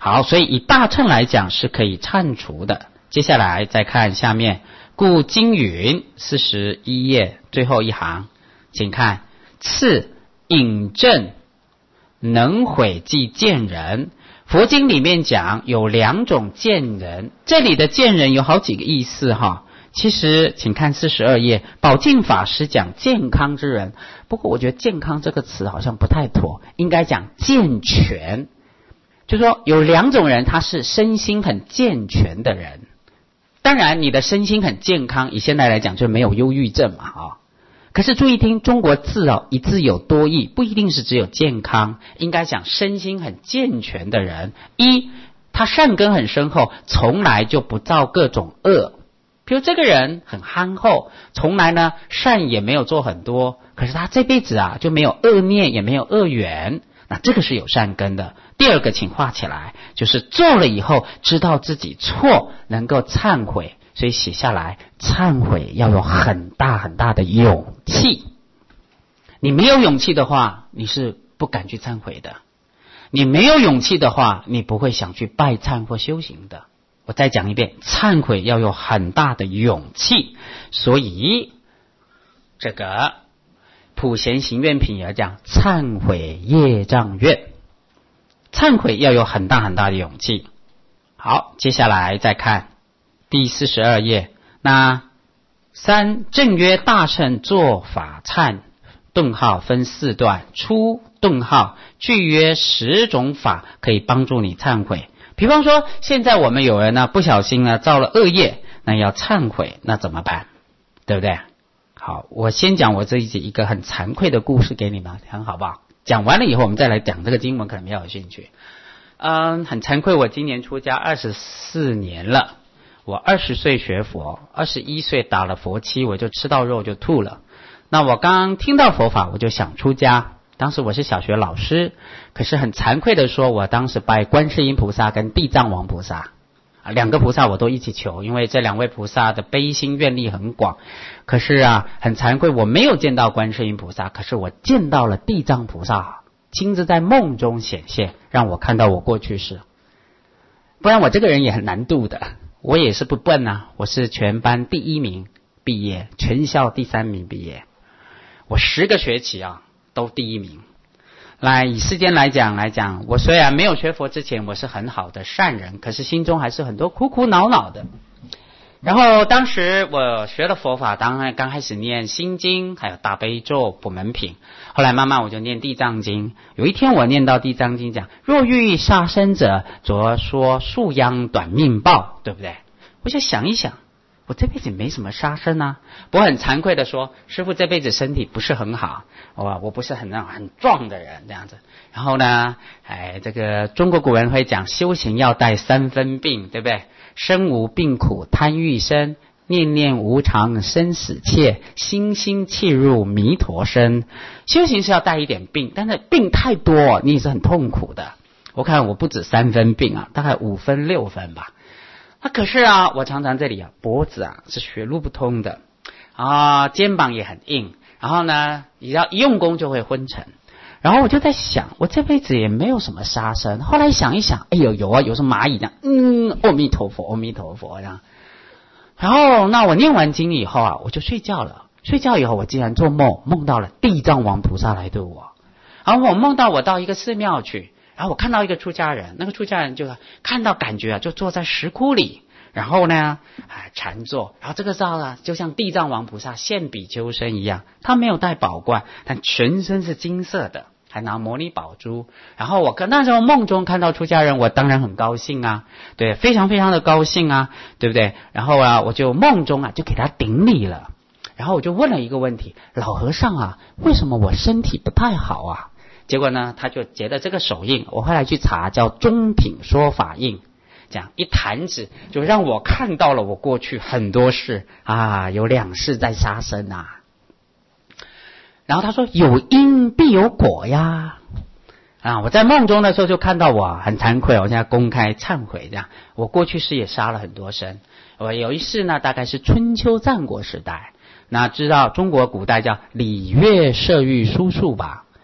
好，所以以大乘来讲是可以忏除的。接下来再看下面，故经云41页最后一行，请看次引证能毁即见人。佛经里面讲有2种见人，这里的见人有好几个意思哈。其实请看42页，宝镜法师讲健康之人，不过我觉得健康这个词好像不太妥，应该讲健全。就说有2种人，他是身心很健全的人。当然你的身心很健康，以现在来讲就没有忧郁症嘛可是注意听，中国字一字有多义，不一定是只有健康，应该讲身心很健全的人。一，他善根很深厚，从来就不造各种恶。比如这个人很憨厚，从来呢善也没有做很多，可是他这辈子就没有恶念，也没有恶缘，那这个是有善根的。第二个请画起来，就是做了以后知道自己错，能够忏悔，所以写下来，忏悔要有很大很大的勇气。你没有勇气的话，你是不敢去忏悔的。你没有勇气的话，你不会想去拜忏或修行的。我再讲一遍，忏悔要有很大的勇气。所以这个普贤行愿品也讲忏悔业障愿，忏悔要有很大很大的勇气。好，接下来再看第42页，那3正曰大乘做法忏，顿号分4段，初顿号具约10种法可以帮助你忏悔。比方说现在我们有人呢不小心呢造了恶业，那要忏悔，那怎么办？对不对？好，我先讲我自己一个很惭愧的故事给你们，很好不好？讲完了以后我们再来讲这个经文，可能比较有兴趣。很惭愧，我今年出家24年了。我20岁学佛，21岁打了佛七，我就吃到肉就吐了。那我刚听到佛法，我就想出家。当时我是小学老师，可是很惭愧的说，我当时拜观世音菩萨跟地藏王菩萨2个菩萨我都一起求，因为这2位菩萨的悲心愿力很广。可是很惭愧，我没有见到观世音菩萨，可是我见到了地藏菩萨，亲自在梦中显现，让我看到我过去式。不然我这个人也很难度的，我也是不笨我是全班第1名毕业，全校第3名毕业，我10个学期都第1名。以世间来讲，我虽然没有学佛之前我是很好的善人，可是心中还是很多苦苦恼恼的。然后当时我学了佛法，当然刚开始念心经，还有大悲咒、普门品，后来慢慢我就念地藏经。有一天我念到地藏经讲，若欲杀生者，着说树殃短命报，对不对？我就想一想，我这辈子没什么杀生我很惭愧的说，师父这辈子身体不是很好，我不是很壮的人这样子。然后呢，这个中国古人会讲修行要带3分病，对不对？身无病苦贪欲生，念念无常生死切，心心契入弥陀身。修行是要带一点病，但是病太多你也是很痛苦的。我看我不止3分病大概5分6分吧。可是我常常这里脖子是血路不通的肩膀也很硬，然后呢你要一用功就会昏沉。然后我就在想，我这辈子也没有什么杀生。后来想一想，有什么蚂蚁这样，阿弥陀佛，阿弥陀佛这样。然后那我念完经以后我就睡觉了。睡觉以后我竟然做梦，梦到了地藏王菩萨来对我。然后我梦到我到一个寺庙去，然后我看到一个出家人，那个出家人就看到感觉就坐在石窟里，然后呢禅坐。然后这个照就像地藏王菩萨现比丘身一样，他没有带宝冠，但全身是金色的，还拿摩尼宝珠。然后我那时候梦中看到出家人，我当然很高兴对，非常非常的高兴对不对？然后我就梦中就给他顶礼了。然后我就问了一个问题，老和尚为什么我身体不太好结果呢他就结了这个手印，我后来去查叫中品说法印，这样一弹指就让我看到了我过去很多事有2世在杀生然后他说有因必有果呀我在梦中的时候就看到我很惭愧，我现在公开忏悔这样，我过去世也杀了很多生。我有一世呢大概是春秋战国时代，那知道中国古代叫礼乐射御书数吧，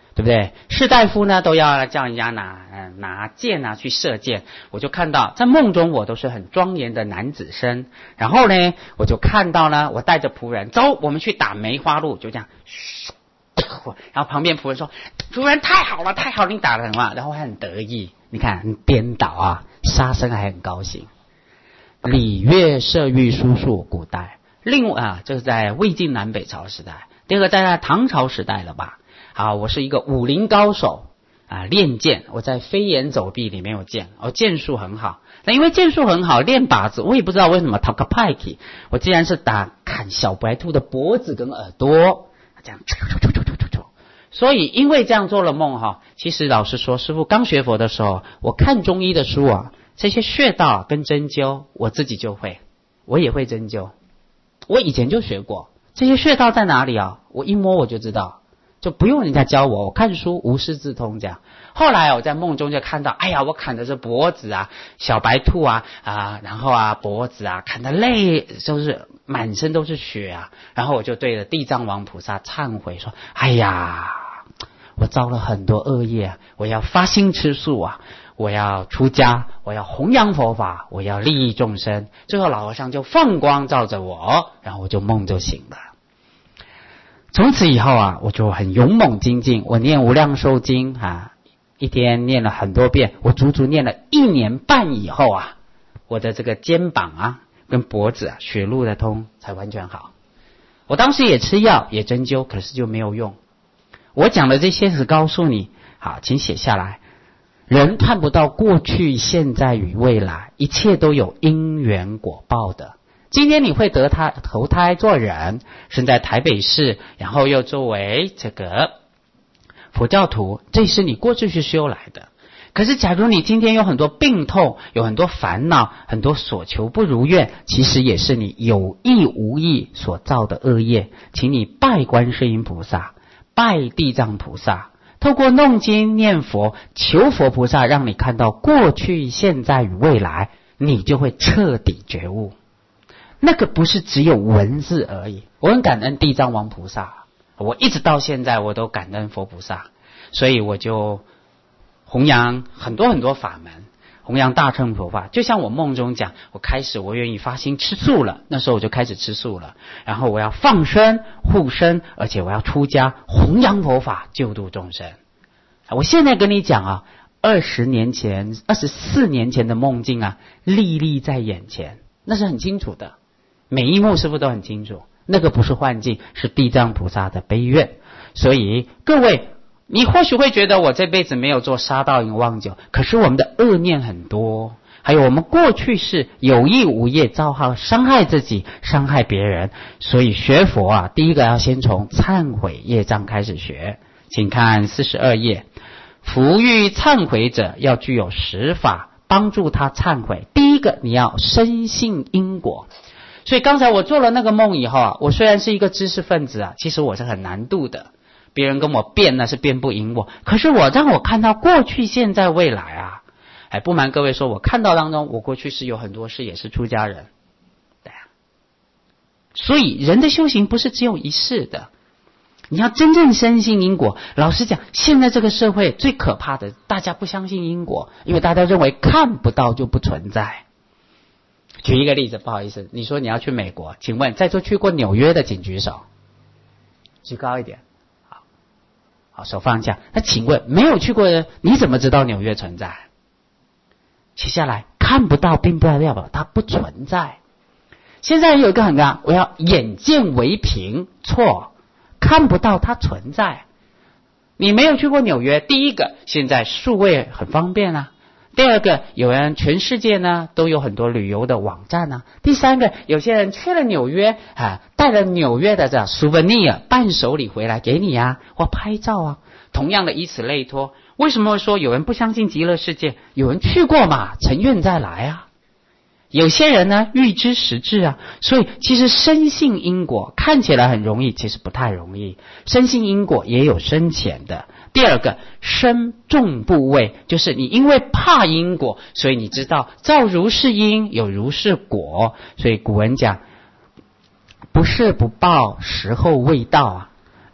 对不对？士大夫呢都要叫人家拿箭啊去射箭，我就看到在梦中我都是很庄严的男子身，然后呢我就看到呢我带着仆人走，我们去打梅花鹿，就这样，然后旁边仆人说主人太好了太好了，你打得很好，然后还很得意，你看很颠倒啊，杀生还很高兴。礼乐射御书数古代，另外这是在魏晋南北朝时代，第二个在唐朝时代了吧。好，我是一个武林高手练剑，我在飞檐走壁里面有剑，剑术很好。那因为剑术很好，练靶子，我也不知道为什么讨个派去，我竟然是砍小白兔的脖子跟耳朵，这样。所以因为这样做了梦其实老实说，师父刚学佛的时候，我看中医的书这些穴道跟针灸我自己就会，我也会针灸，我以前就学过这些穴道在哪里我一摸我就知道，就不用人家教我，我看书无师自通这样。后来我在梦中就看到，哎呀，我砍的是脖子小白兔然后脖子砍得累，就是满身都是血然后我就对着地藏王菩萨忏悔说，哎呀，我造了很多恶业，我要发心吃素我要出家，我要弘扬佛法，我要利益众生。最后老和尚就放光照着我，然后我就梦就醒了。从此以后我就很勇猛精进，我念无量寿经一天念了很多遍，我足足念了1年半以后我的这个肩膀跟脖子血路的通才完全好。我当时也吃药也针灸，可是就没有用。我讲的这些是告诉你，好，请写下来。人看不到过去现在与未来，一切都有因缘果报的。今天你会投胎做人，生在台北市，然后又作为这个佛教徒，这是你过去是修来的。可是假如你今天有很多病痛，有很多烦恼，很多所求不如愿，其实也是你有意无意所造的恶业。请你拜观世音菩萨，拜地藏菩萨，透过诵经念佛，求佛菩萨让你看到过去现在与未来，你就会彻底觉悟。那个不是只有文字而已。我很感恩地藏王菩萨，我一直到现在我都感恩佛菩萨，所以我就弘扬很多很多法门，弘扬大乘佛法。就像我梦中讲，我愿意发心吃素了，那时候我就开始吃素了，然后我要放生护生，而且我要出家弘扬佛法，救度众生。我现在跟你讲24年前的梦境历历在眼前，那是很清楚的，每一幕师父都很清楚，那个不是幻境，是地藏菩萨的悲愿。所以各位，你或许会觉得我这辈子没有做杀盗淫妄酒，可是我们的恶念很多，还有我们过去是有意无业造好伤害自己伤害别人。所以学佛第一个要先从忏悔业障开始学。请看42页，福欲忏悔者要具有10法帮助他忏悔。第一个，你要深信因果。所以刚才我做了那个梦以后我虽然是一个知识分子其实我是很难度的，别人跟我辩是辩不赢我，可是让我看到过去现在未来不瞒各位说，我看到当中我过去是有很多事也是出家人，对所以人的修行不是只有一世的，你要真正深信因果。老实讲，现在这个社会最可怕的，大家不相信因果，因为大家认为看不到就不存在。举一个例子，不好意思，你说你要去美国，请问在座去过纽约的请举手，举高一点，好，手放下。那请问没有去过的人，你怎么知道纽约存在？接下来，看不到并不代表它不存在。现在有一个很刚，我要眼见为凭，错，看不到它存在。你没有去过纽约，第一个，现在数位很方便第二个，有人全世界呢都有很多旅游的网站第三个，有些人去了纽约带了纽约的这 souvenir 伴手礼回来给你或拍照同样的以此类推。为什么说有人不相信极乐世界？有人去过嘛，成愿再来有些人呢预知时至所以其实深信因果看起来很容易，其实不太容易。深信因果也有深浅的。第二个，深重部位，就是你因为怕因果，所以你知道造如是因有如是果。所以古人讲不是不报，时候未到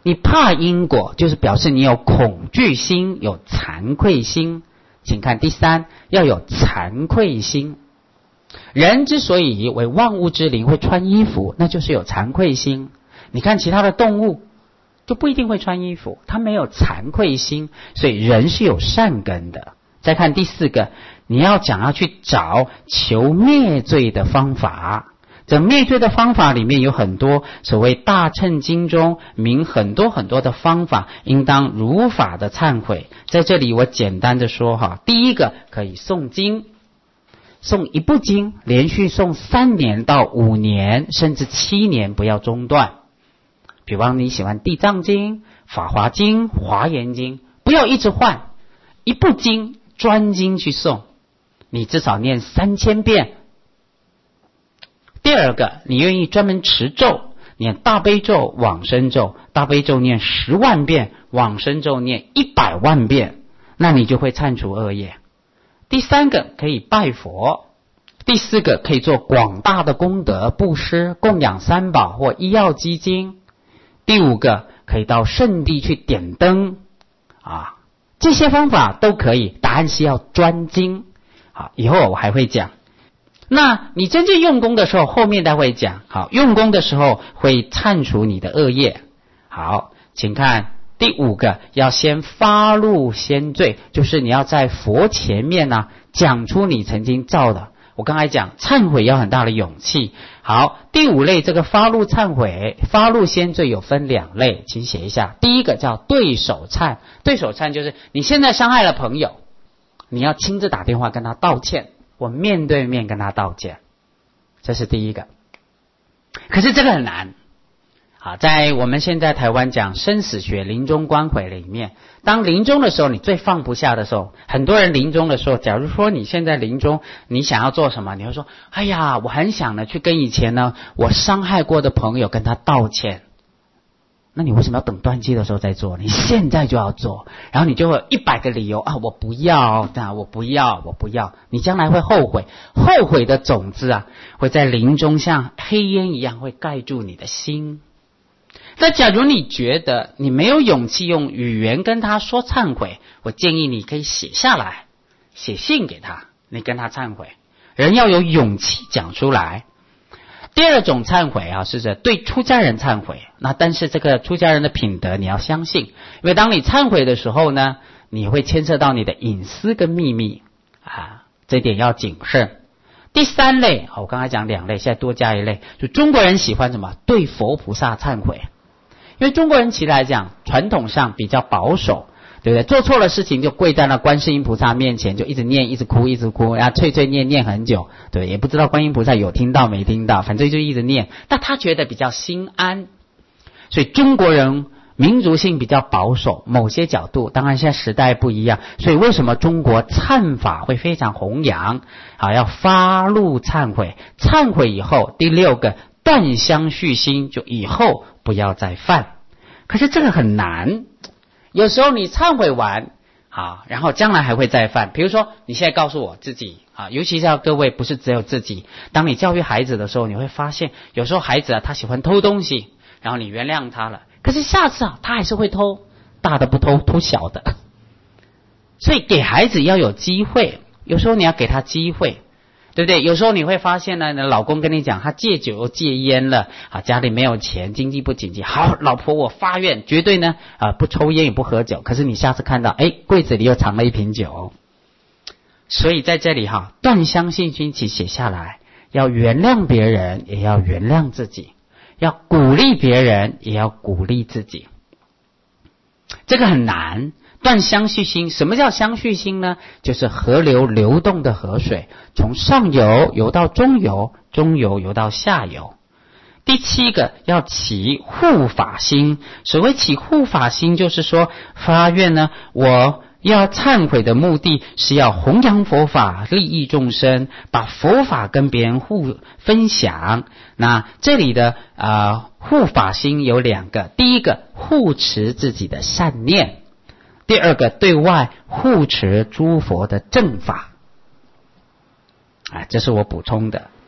你怕因果，就是表示你有恐惧心，有惭愧心。请看第三，要有惭愧心。人之所以为万物之灵会穿衣服，那就是有惭愧心。你看其他的动物就不一定会穿衣服，它没有惭愧心，所以人是有善根的。再看第四个，你要去找求灭罪的方法。这灭罪的方法里面有很多，所谓大乘经中明很多的方法，应当如法的忏悔。在这里我简单的说哈，第一个可以诵经，诵一部经，连续诵3年到5年，甚至7年，不要中断。比方你喜欢地藏经、法华经、华严经，不要一直换，一部经专经去诵，你至少念3000遍。第二个，你愿意专门持咒，念大悲咒、往生咒，大悲咒念10万遍，往生咒念100万遍，那你就会忏除恶业。第三个，可以拜佛。第四个，可以做广大的功德，布施、供养三宝或医药基金。第五个，可以到圣地去点灯这些方法都可以，答案是要专精。好，以后我还会讲。那你真正用功的时候，后面才会讲。好，用功的时候会忏除你的恶业。好，请看第5个，要先发露先罪，就是你要在佛前面讲出你曾经造的。我刚才讲忏悔要很大的勇气。好，第5类这个发露忏悔、发露先罪有分2类，请写一下。第一个叫对手忏，对手忏就是你现在伤害了朋友，你要亲自打电话跟他道歉，我面对面跟他道歉，这是第一个。可是这个很难。好，在我们现在台湾讲生死学、临终关怀里面，当临终的时候，你最放不下的时候，很多人临终的时候，假如说你现在临终，你想要做什么？你会说：哎呀，我很想去跟以前我伤害过的朋友跟他道歉。那你为什么要等断气的时候再做？你现在就要做，然后你就会有100个理由我不要，我不要，你将来会后悔，后悔的种子会在临终像黑烟一样会盖住你的心。那假如你觉得你没有勇气用语言跟他说忏悔，我建议你可以写下来，写信给他，你跟他忏悔。人要有勇气讲出来。第二种忏悔是指对出家人忏悔。那但是这个出家人的品德你要相信，因为当你忏悔的时候呢，你会牵涉到你的隐私跟秘密这点要谨慎。第3类我刚才讲2类，现在多加1类，就中国人喜欢什么？对佛菩萨忏悔。因为中国人其实来讲传统上比较保守，对不对？做错了事情就跪在那观世音菩萨面前，就一直念，一直哭，然后碎碎念很久，对，也不知道观音菩萨有听到没听到，反正就一直念。但他觉得比较心安，所以中国人民族性比较保守，某些角度，当然现在时代不一样，所以为什么中国忏法会非常弘扬要发露忏悔，忏悔以后第6个断相续心，就以后不要再犯。可是这个很难，有时候你忏悔完然后将来还会再犯。比如说你现在告诉我自己尤其是各位不是只有自己，当你教育孩子的时候，你会发现有时候孩子他喜欢偷东西，然后你原谅他了，可是下次他还是会偷，大的不偷，偷小的。所以给孩子要有机会，有时候你要给他机会，对不对？有时候你会发现呢，老公跟你讲他戒酒又戒烟了家里没有钱，经济不景气，好，老婆我发愿绝对呢不抽烟也不喝酒，可是你下次看到柜子里又藏了一瓶酒。所以在这里断相信心起写下来，要原谅别人也要原谅自己，要鼓励别人也要鼓励自己。这个很难。断相续心，什么叫相续心呢？就是河流流动的河水，从上游游到中游，中游游到下游。第7个要起护法心。所谓起护法心，就是说发愿呢，我要忏悔的目的是要弘扬佛法，利益众生，把佛法跟别人分享。那这里的护法心有2个，第一个护持自己的善念，第2个对外护持诸佛的正法这是我补充的。第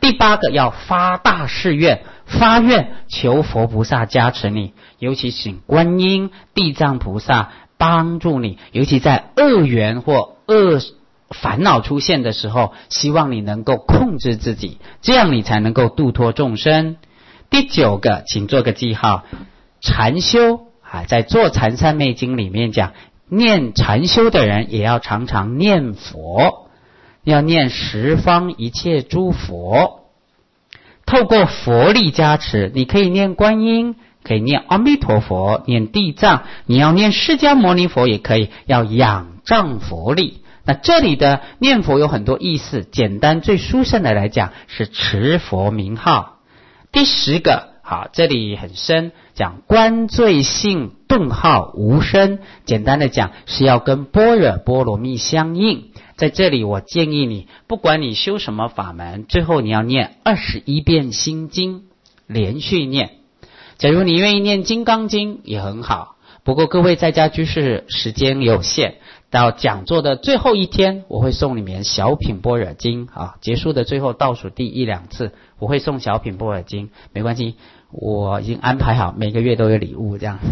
第8个要发大誓愿，发愿求佛菩萨加持你，尤其请观音、地藏菩萨帮助你，尤其在恶缘或恶烦恼出现的时候，希望你能够控制自己，这样你才能够度脱众生。第9个，请做个记号，禅修在坐禅三昧经里面讲，念禅修的人也要常常念佛，要念十方一切诸佛，透过佛力加持，你可以念观音，可以念阿弥陀佛，念地藏，你要念释迦牟尼佛也可以，要仰仗佛力。那这里的念佛有很多意思，简单最殊胜的来讲是持佛名号。第10个，好，这里很深，讲观罪性顿号无生，简单的讲是要跟般若波罗蜜相应。在这里我建议你，不管你修什么法门，最后你要念21遍心经，连续念。假如你愿意念金刚经也很好，不过各位在家居士时间有限，到讲座的最后一天我会送你们小品般若经结束的最后倒数第1、2次我会送小品般若经，没关系，我已经安排好每个月都有礼物这样，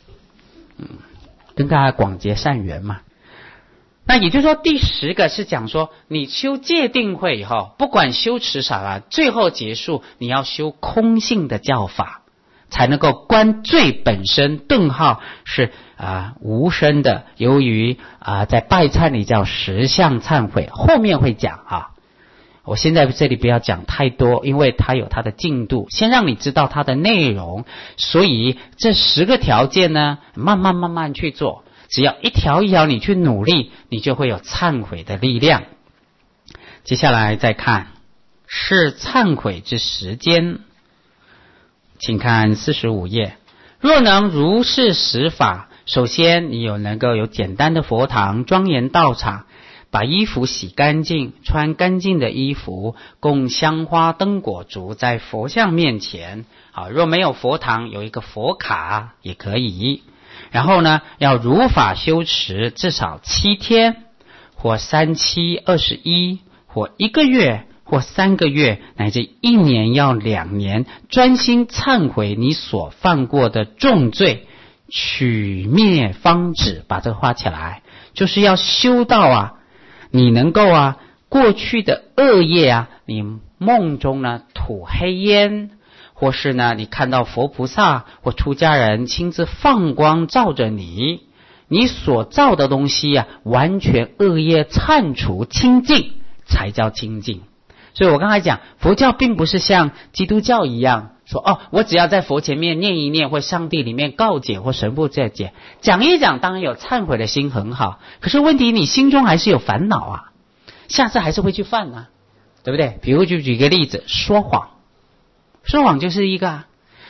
跟大家广结善缘嘛。那也就是说第10个是讲说，你修戒定慧以后，不管修持啥最后结束你要修空性的教法，才能够观罪本身顿号是无声的。由于在拜忏里叫实相忏悔，后面会讲我现在这里不要讲太多，因为它有它的进度，先让你知道它的内容。所以这10个条件呢，慢慢去做，只要一条一条你去努力，你就会有忏悔的力量。接下来再看是忏悔之时间，请看45页。若能如是十法，首先你能够有简单的佛堂，庄严道场，把衣服洗干净，穿干净的衣服，供香花灯果烛在佛像面前。若没有佛堂，有一个佛卡也可以。然后呢，要如法修持至少7天，或3期21，或1个月，或3个月，乃至1年要2年，专心忏悔你所犯过的重罪，取灭方止。把这个画起来，就是要修到你能够过去的恶业你梦中呢吐黑烟，或是呢你看到佛菩萨或出家人亲自放光照着你，你所造的东西完全恶业忏除清净，才叫清净。所以我刚才讲，佛教并不是像基督教一样说我只要在佛前面念一念，或上帝里面告解，或神父在解讲一讲，当然有忏悔的心很好，可是问题你心中还是有烦恼下次还是会去犯对不对？比如就举个例子，说谎就是一个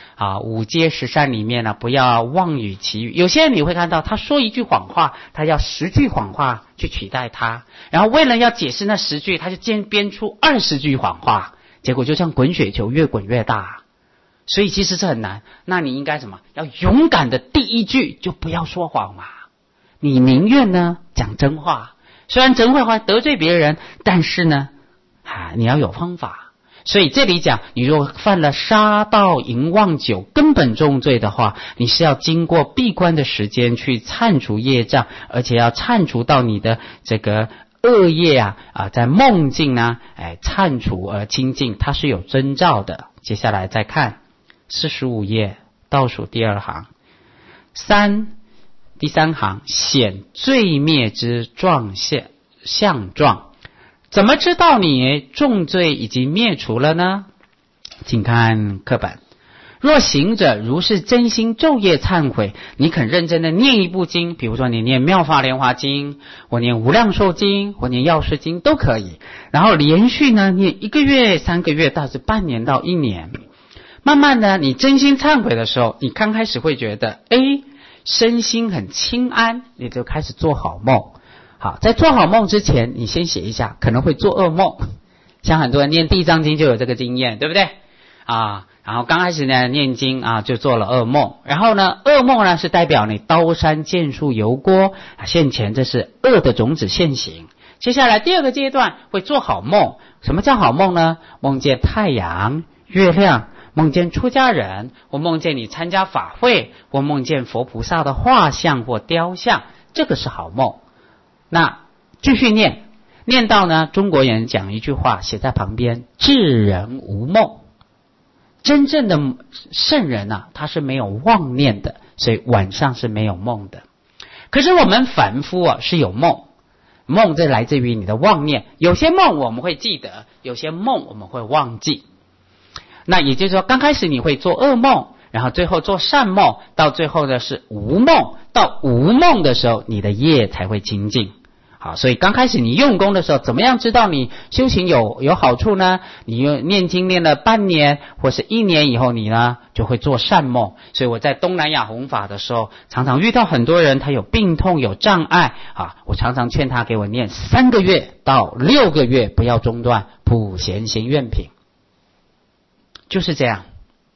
5戒十善里面不要妄语其语。有些人你会看到他说一句谎话，他要10句谎话去取代他，然后为了要解释那10句，他就编出20句谎话，结果就像滚雪球越滚越大。所以其实是很难。那你应该什么？要勇敢的第1句就不要说谎嘛，你宁愿呢讲真话，虽然真话会得罪别人，但是呢你要有方法。所以这里讲，你如果犯了杀盗淫妄酒根本重罪的话，你是要经过闭关的时间去忏除业障，而且要忏除到你的这个恶业在梦境忏除而清净，它是有征兆的。接下来再看45页倒数第2行第3行，显罪灭之相状。怎么知道你重罪已经灭除了呢？请看课本。若行者如是真心昼夜忏悔，你肯认真的念一部经，比如说你念妙法莲华经，我念无量寿经，我念药师经都可以，然后连续呢念1个月、3个月，到是半年到1年，慢慢的你真心忏悔的时候，你刚开始会觉得身心很清安，你就开始做好梦。好，在做好梦之前，你先写一下，可能会做噩梦。像很多人念地藏经就有这个经验，对不对？然后刚开始呢念经就做了噩梦，然后呢噩梦呢是代表你刀山剑树油锅现前，这是恶的种子现行。接下来第2个阶段会做好梦， 什么叫好梦呢？梦见太阳、月亮，梦见出家人，或梦见你参加法会，或梦见佛菩萨的画像或雕像，这个是好梦。那继续念，念到呢，中国人讲一句话写在旁边，智人无梦。真正的圣人啊，他是没有妄念的，所以晚上是没有梦的。可是我们凡夫啊是有梦，梦这来自于你的妄念，有些梦我们会记得，有些梦我们会忘记。那也就是说，刚开始你会做噩梦，然后最后做善梦，到最后呢是无梦，到无梦的时候你的业才会清净。好，所以刚开始你用功的时候，怎么样知道你修行有好处呢？你念经念了半年或是1年以后，你呢就会做善梦。所以我在东南亚弘法的时候，常常遇到很多人，他有病痛有障碍啊，我常常劝他给我念3个月到6个月，不要中断普贤行愿品，就是这样。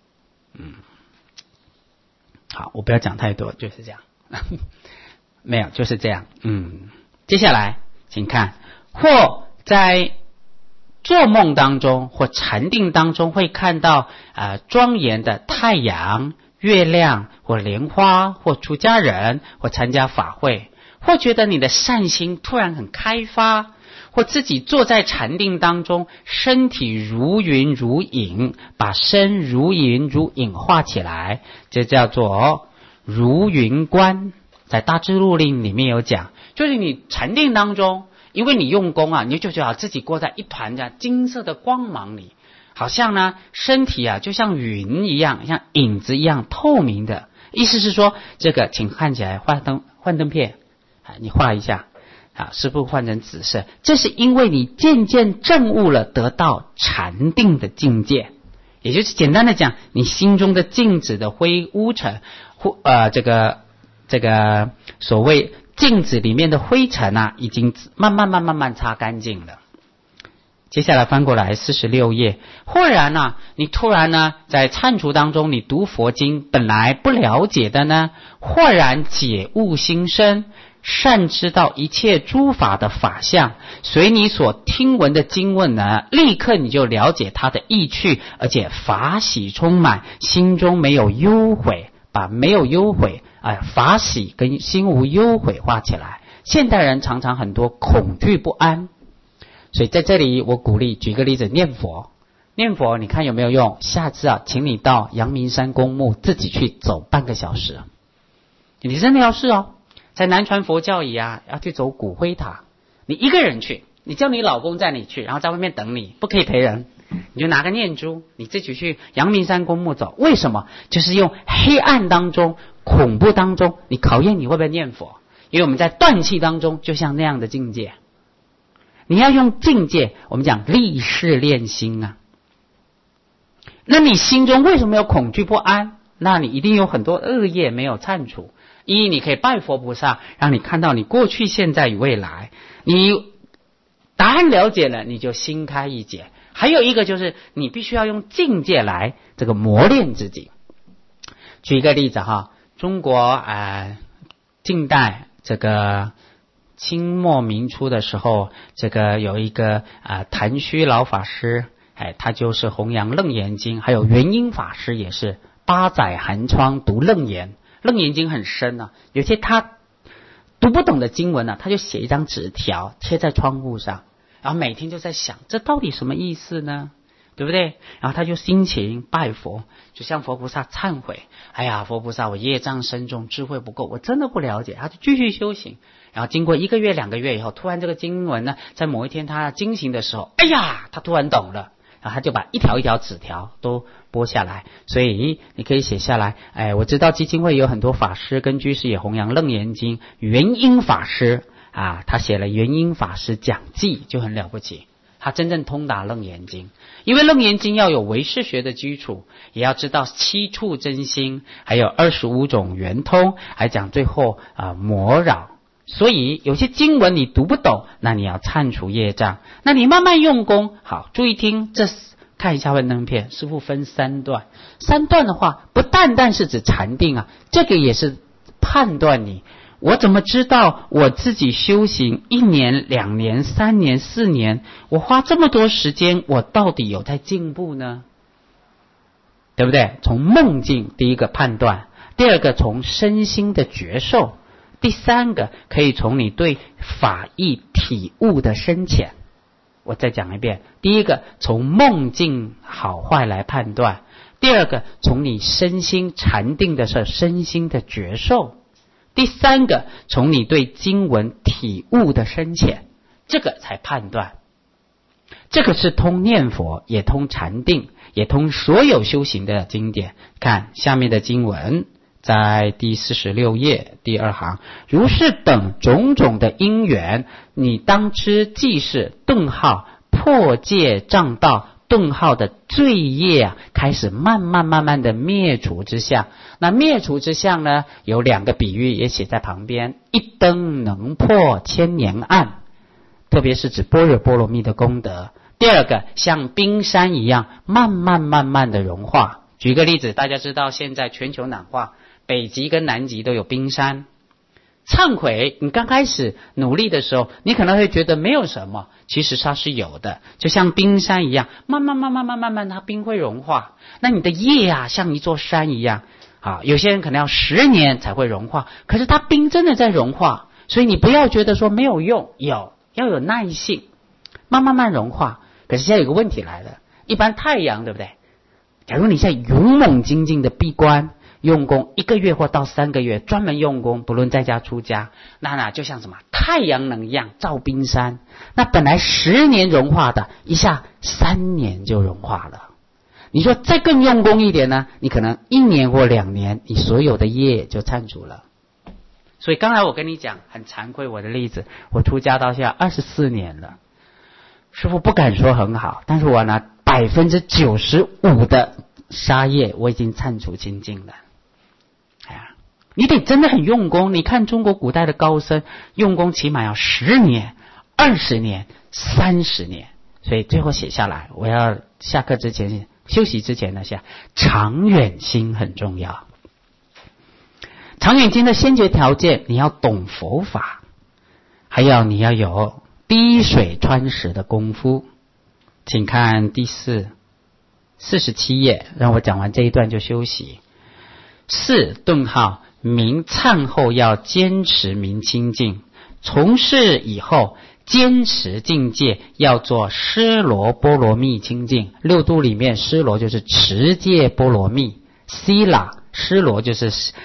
好，我不要讲太多，就是这样。没有，就是这样。接下来请看，或在做梦当中或禅定当中会看到庄严的太阳、月亮或莲花或出家人或参加法会，或觉得你的善心突然很开发，或自己坐在禅定当中，身体如云如影，把身如云如影画起来，这叫做如云观。在大智度论里面有讲，就是你禅定当中，因为你用功啊，你就觉得自己过在一团的金色的光芒里，好像呢身体啊就像云一样，像影子一样透明的。意思是说，这个请看起来幻灯片，你画一下啊，师父换成紫色，这是因为你渐渐证悟了，得到禅定的境界。也就是简单的讲，你心中的镜子的灰污尘，这个所谓镜子里面的灰尘啊，已经慢慢擦干净了。接下来翻过来46页，忽然呢，你突然呢，在忏除当中，你读佛经本来不了解的呢，忽然解悟心生，善知道一切诸法的法相，随你所听闻的经文呢，立刻你就了解它的意趣，而且法喜充满，心中没有忧悔，把没有忧悔法喜跟心无忧悔画起来。现代人常常很多恐惧不安，所以在这里我鼓励，举个例子，念佛你看有没有用？下次啊，请你到阳明山公墓自己去走半个小时，你真的要试哦。在南传佛教仪啊，要去走骨灰塔，你一个人去，你叫你老公载你去，然后在外面等你，不可以陪人，你就拿个念珠，你自己去阳明山公墓走。为什么？就是用黑暗当中恐怖当中，你考验你会不会念佛。因为我们在断气当中就像那样的境界，你要用境界，我们讲立誓练心啊。那你心中为什么有恐惧不安？那你一定有很多恶业没有忏除。一，你可以拜佛菩萨，让你看到你过去现在与未来，你答案了解了，你就心开意解。还有一个就是你必须要用境界来这个磨练自己。举一个例子哈，中国近代这个清末民初的时候，这个有一个谭虚老法师，他就是弘扬楞严经，还有元婴法师也是8载寒窗读楞严。楞严经很深啊，有些他读不懂的经文啊，他就写一张纸条贴在窗户上，然后每天就在想，这到底什么意思呢？对不对？然后他就心情拜佛，就向佛菩萨忏悔，哎呀，佛菩萨，我业障深重，智慧不够，我真的不了解。他就继续修行，然后经过1个月2个月以后，突然这个经文呢，在某一天他经行的时候，哎呀，他突然懂了，然后他就把一条一条纸条都拨下来。所以你可以写下来，我知道基金会有很多法师跟居士也弘扬楞严经，元婴法师他写了元婴法师讲记，就很了不起，他真正通达楞严经。因为楞严经要有唯识学的基础，也要知道7处真心，还有25种圆通，还讲最后魔扰。所以有些经文你读不懂，那你要忏除业障，那你慢慢用功。好，注意听，这看一下幻灯片，师父分3段。3段的话，不单单是指禅定啊，这个也是判断你我怎么知道我自己修行1年、2年、3年、4年，我花这么多时间，我到底有在进步呢？对不对？从梦境第一个判断，第二个从身心的觉受，第三个可以从你对法义体悟的深浅。我再讲一遍，第一个从梦境好坏来判断，第二个从你身心禅定的是身心的觉受，第三个从你对经文体悟的深浅，这个才判断。这个是通念佛，也通禅定，也通所有修行的经典。看下面的经文，在第46页第2行，如是等种种的因缘，你当知即是顿号破戒障道，顿号的罪业开始慢慢的灭除之相。那灭除之相呢，有2个比喻也写在旁边，一灯能破千年暗，特别是指般若波罗蜜的功德。第二个像冰山一样慢慢的融化。举个例子，大家知道现在全球暖化，北极跟南极都有冰山。忏悔你刚开始努力的时候，你可能会觉得没有什么，其实它是有的，就像冰山一样，慢慢它冰会融化。那你的业像一座山一样有些人可能要10年才会融化，可是它冰真的在融化。所以你不要觉得说没有用，要有耐性，慢慢融化。可是现在有个问题来了，一般太阳对不对？假如你现在勇猛精进的闭关用功1个月或到3个月，专门用功，不论在家出家，那就像什么太阳能一样照冰山。那本来10年融化的，一下3年就融化了。你说再更用功一点呢，你可能1年或2年，你所有的业就忏除了。所以刚才我跟你讲，很惭愧我的例子，我出家到现在24年了，师父不敢说很好，但是我呢95%的杀业我已经忏除清净了。你得真的很用功。你看中国古代的高僧用功起码要10年、20年、30年。所以最后写下来，我要下课之前休息之前呢，长远心很重要。长远心的先决条件，你要懂佛法，还要你要有滴水穿石的功夫。请看第47页，让我讲完这一段就休息。顿号明忏后要坚持明清净，从事以后坚持境界要做尸罗波罗蜜清净。6度里面尸罗就是持戒波罗蜜， Sila 尸罗就是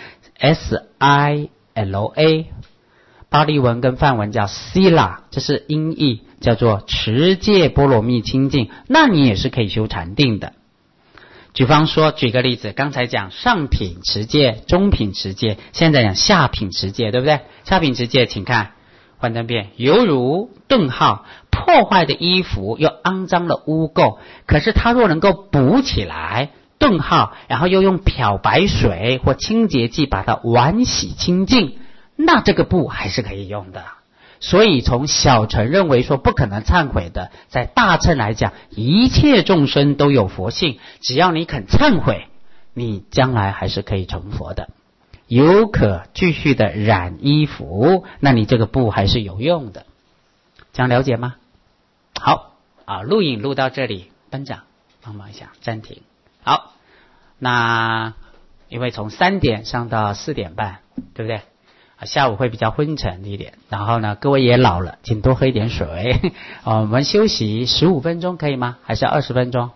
SILA， 巴利文跟梵文叫 Sila， 这是音译，叫做持戒波罗蜜清净。那你也是可以修禅定的。举方说，举个例子，刚才讲上品持戒、中品持戒，现在讲下品持戒，对不对？下品持戒，请看幻灯片，犹如顿号破坏的衣服又肮脏的污垢，可是它若能够补起来，顿号然后又用漂白水或清洁剂把它完洗清净，那这个布还是可以用的。所以从小乘认为说不可能忏悔的，在大乘来讲，一切众生都有佛性，只要你肯忏悔，你将来还是可以成佛的。有可继续的染衣服，那你这个布还是有用的。这样了解吗？好录影录到这里，班长帮忙一下暂停。好，那因为从3点上到4点半，对不对？下午会比较昏沉一点，然后呢，各位也老了，请多喝一点水。我们休息15分钟可以吗？还是20分钟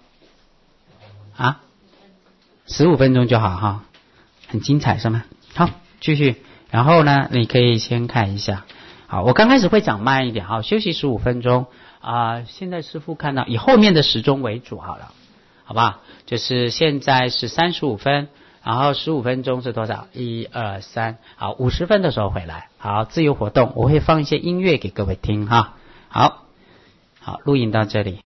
？15分钟就好哈，很精彩是吗？好，继续。然后呢，你可以先看一下。好，我刚开始会讲慢一点，休息15分钟现在师父看到以后面的时钟为主好了，好不好？就是现在是35分。然后15分钟是多少？1、2、3，好，50分的时候回来。好，自由活动，我会放一些音乐给各位听哈。好，录影到这里。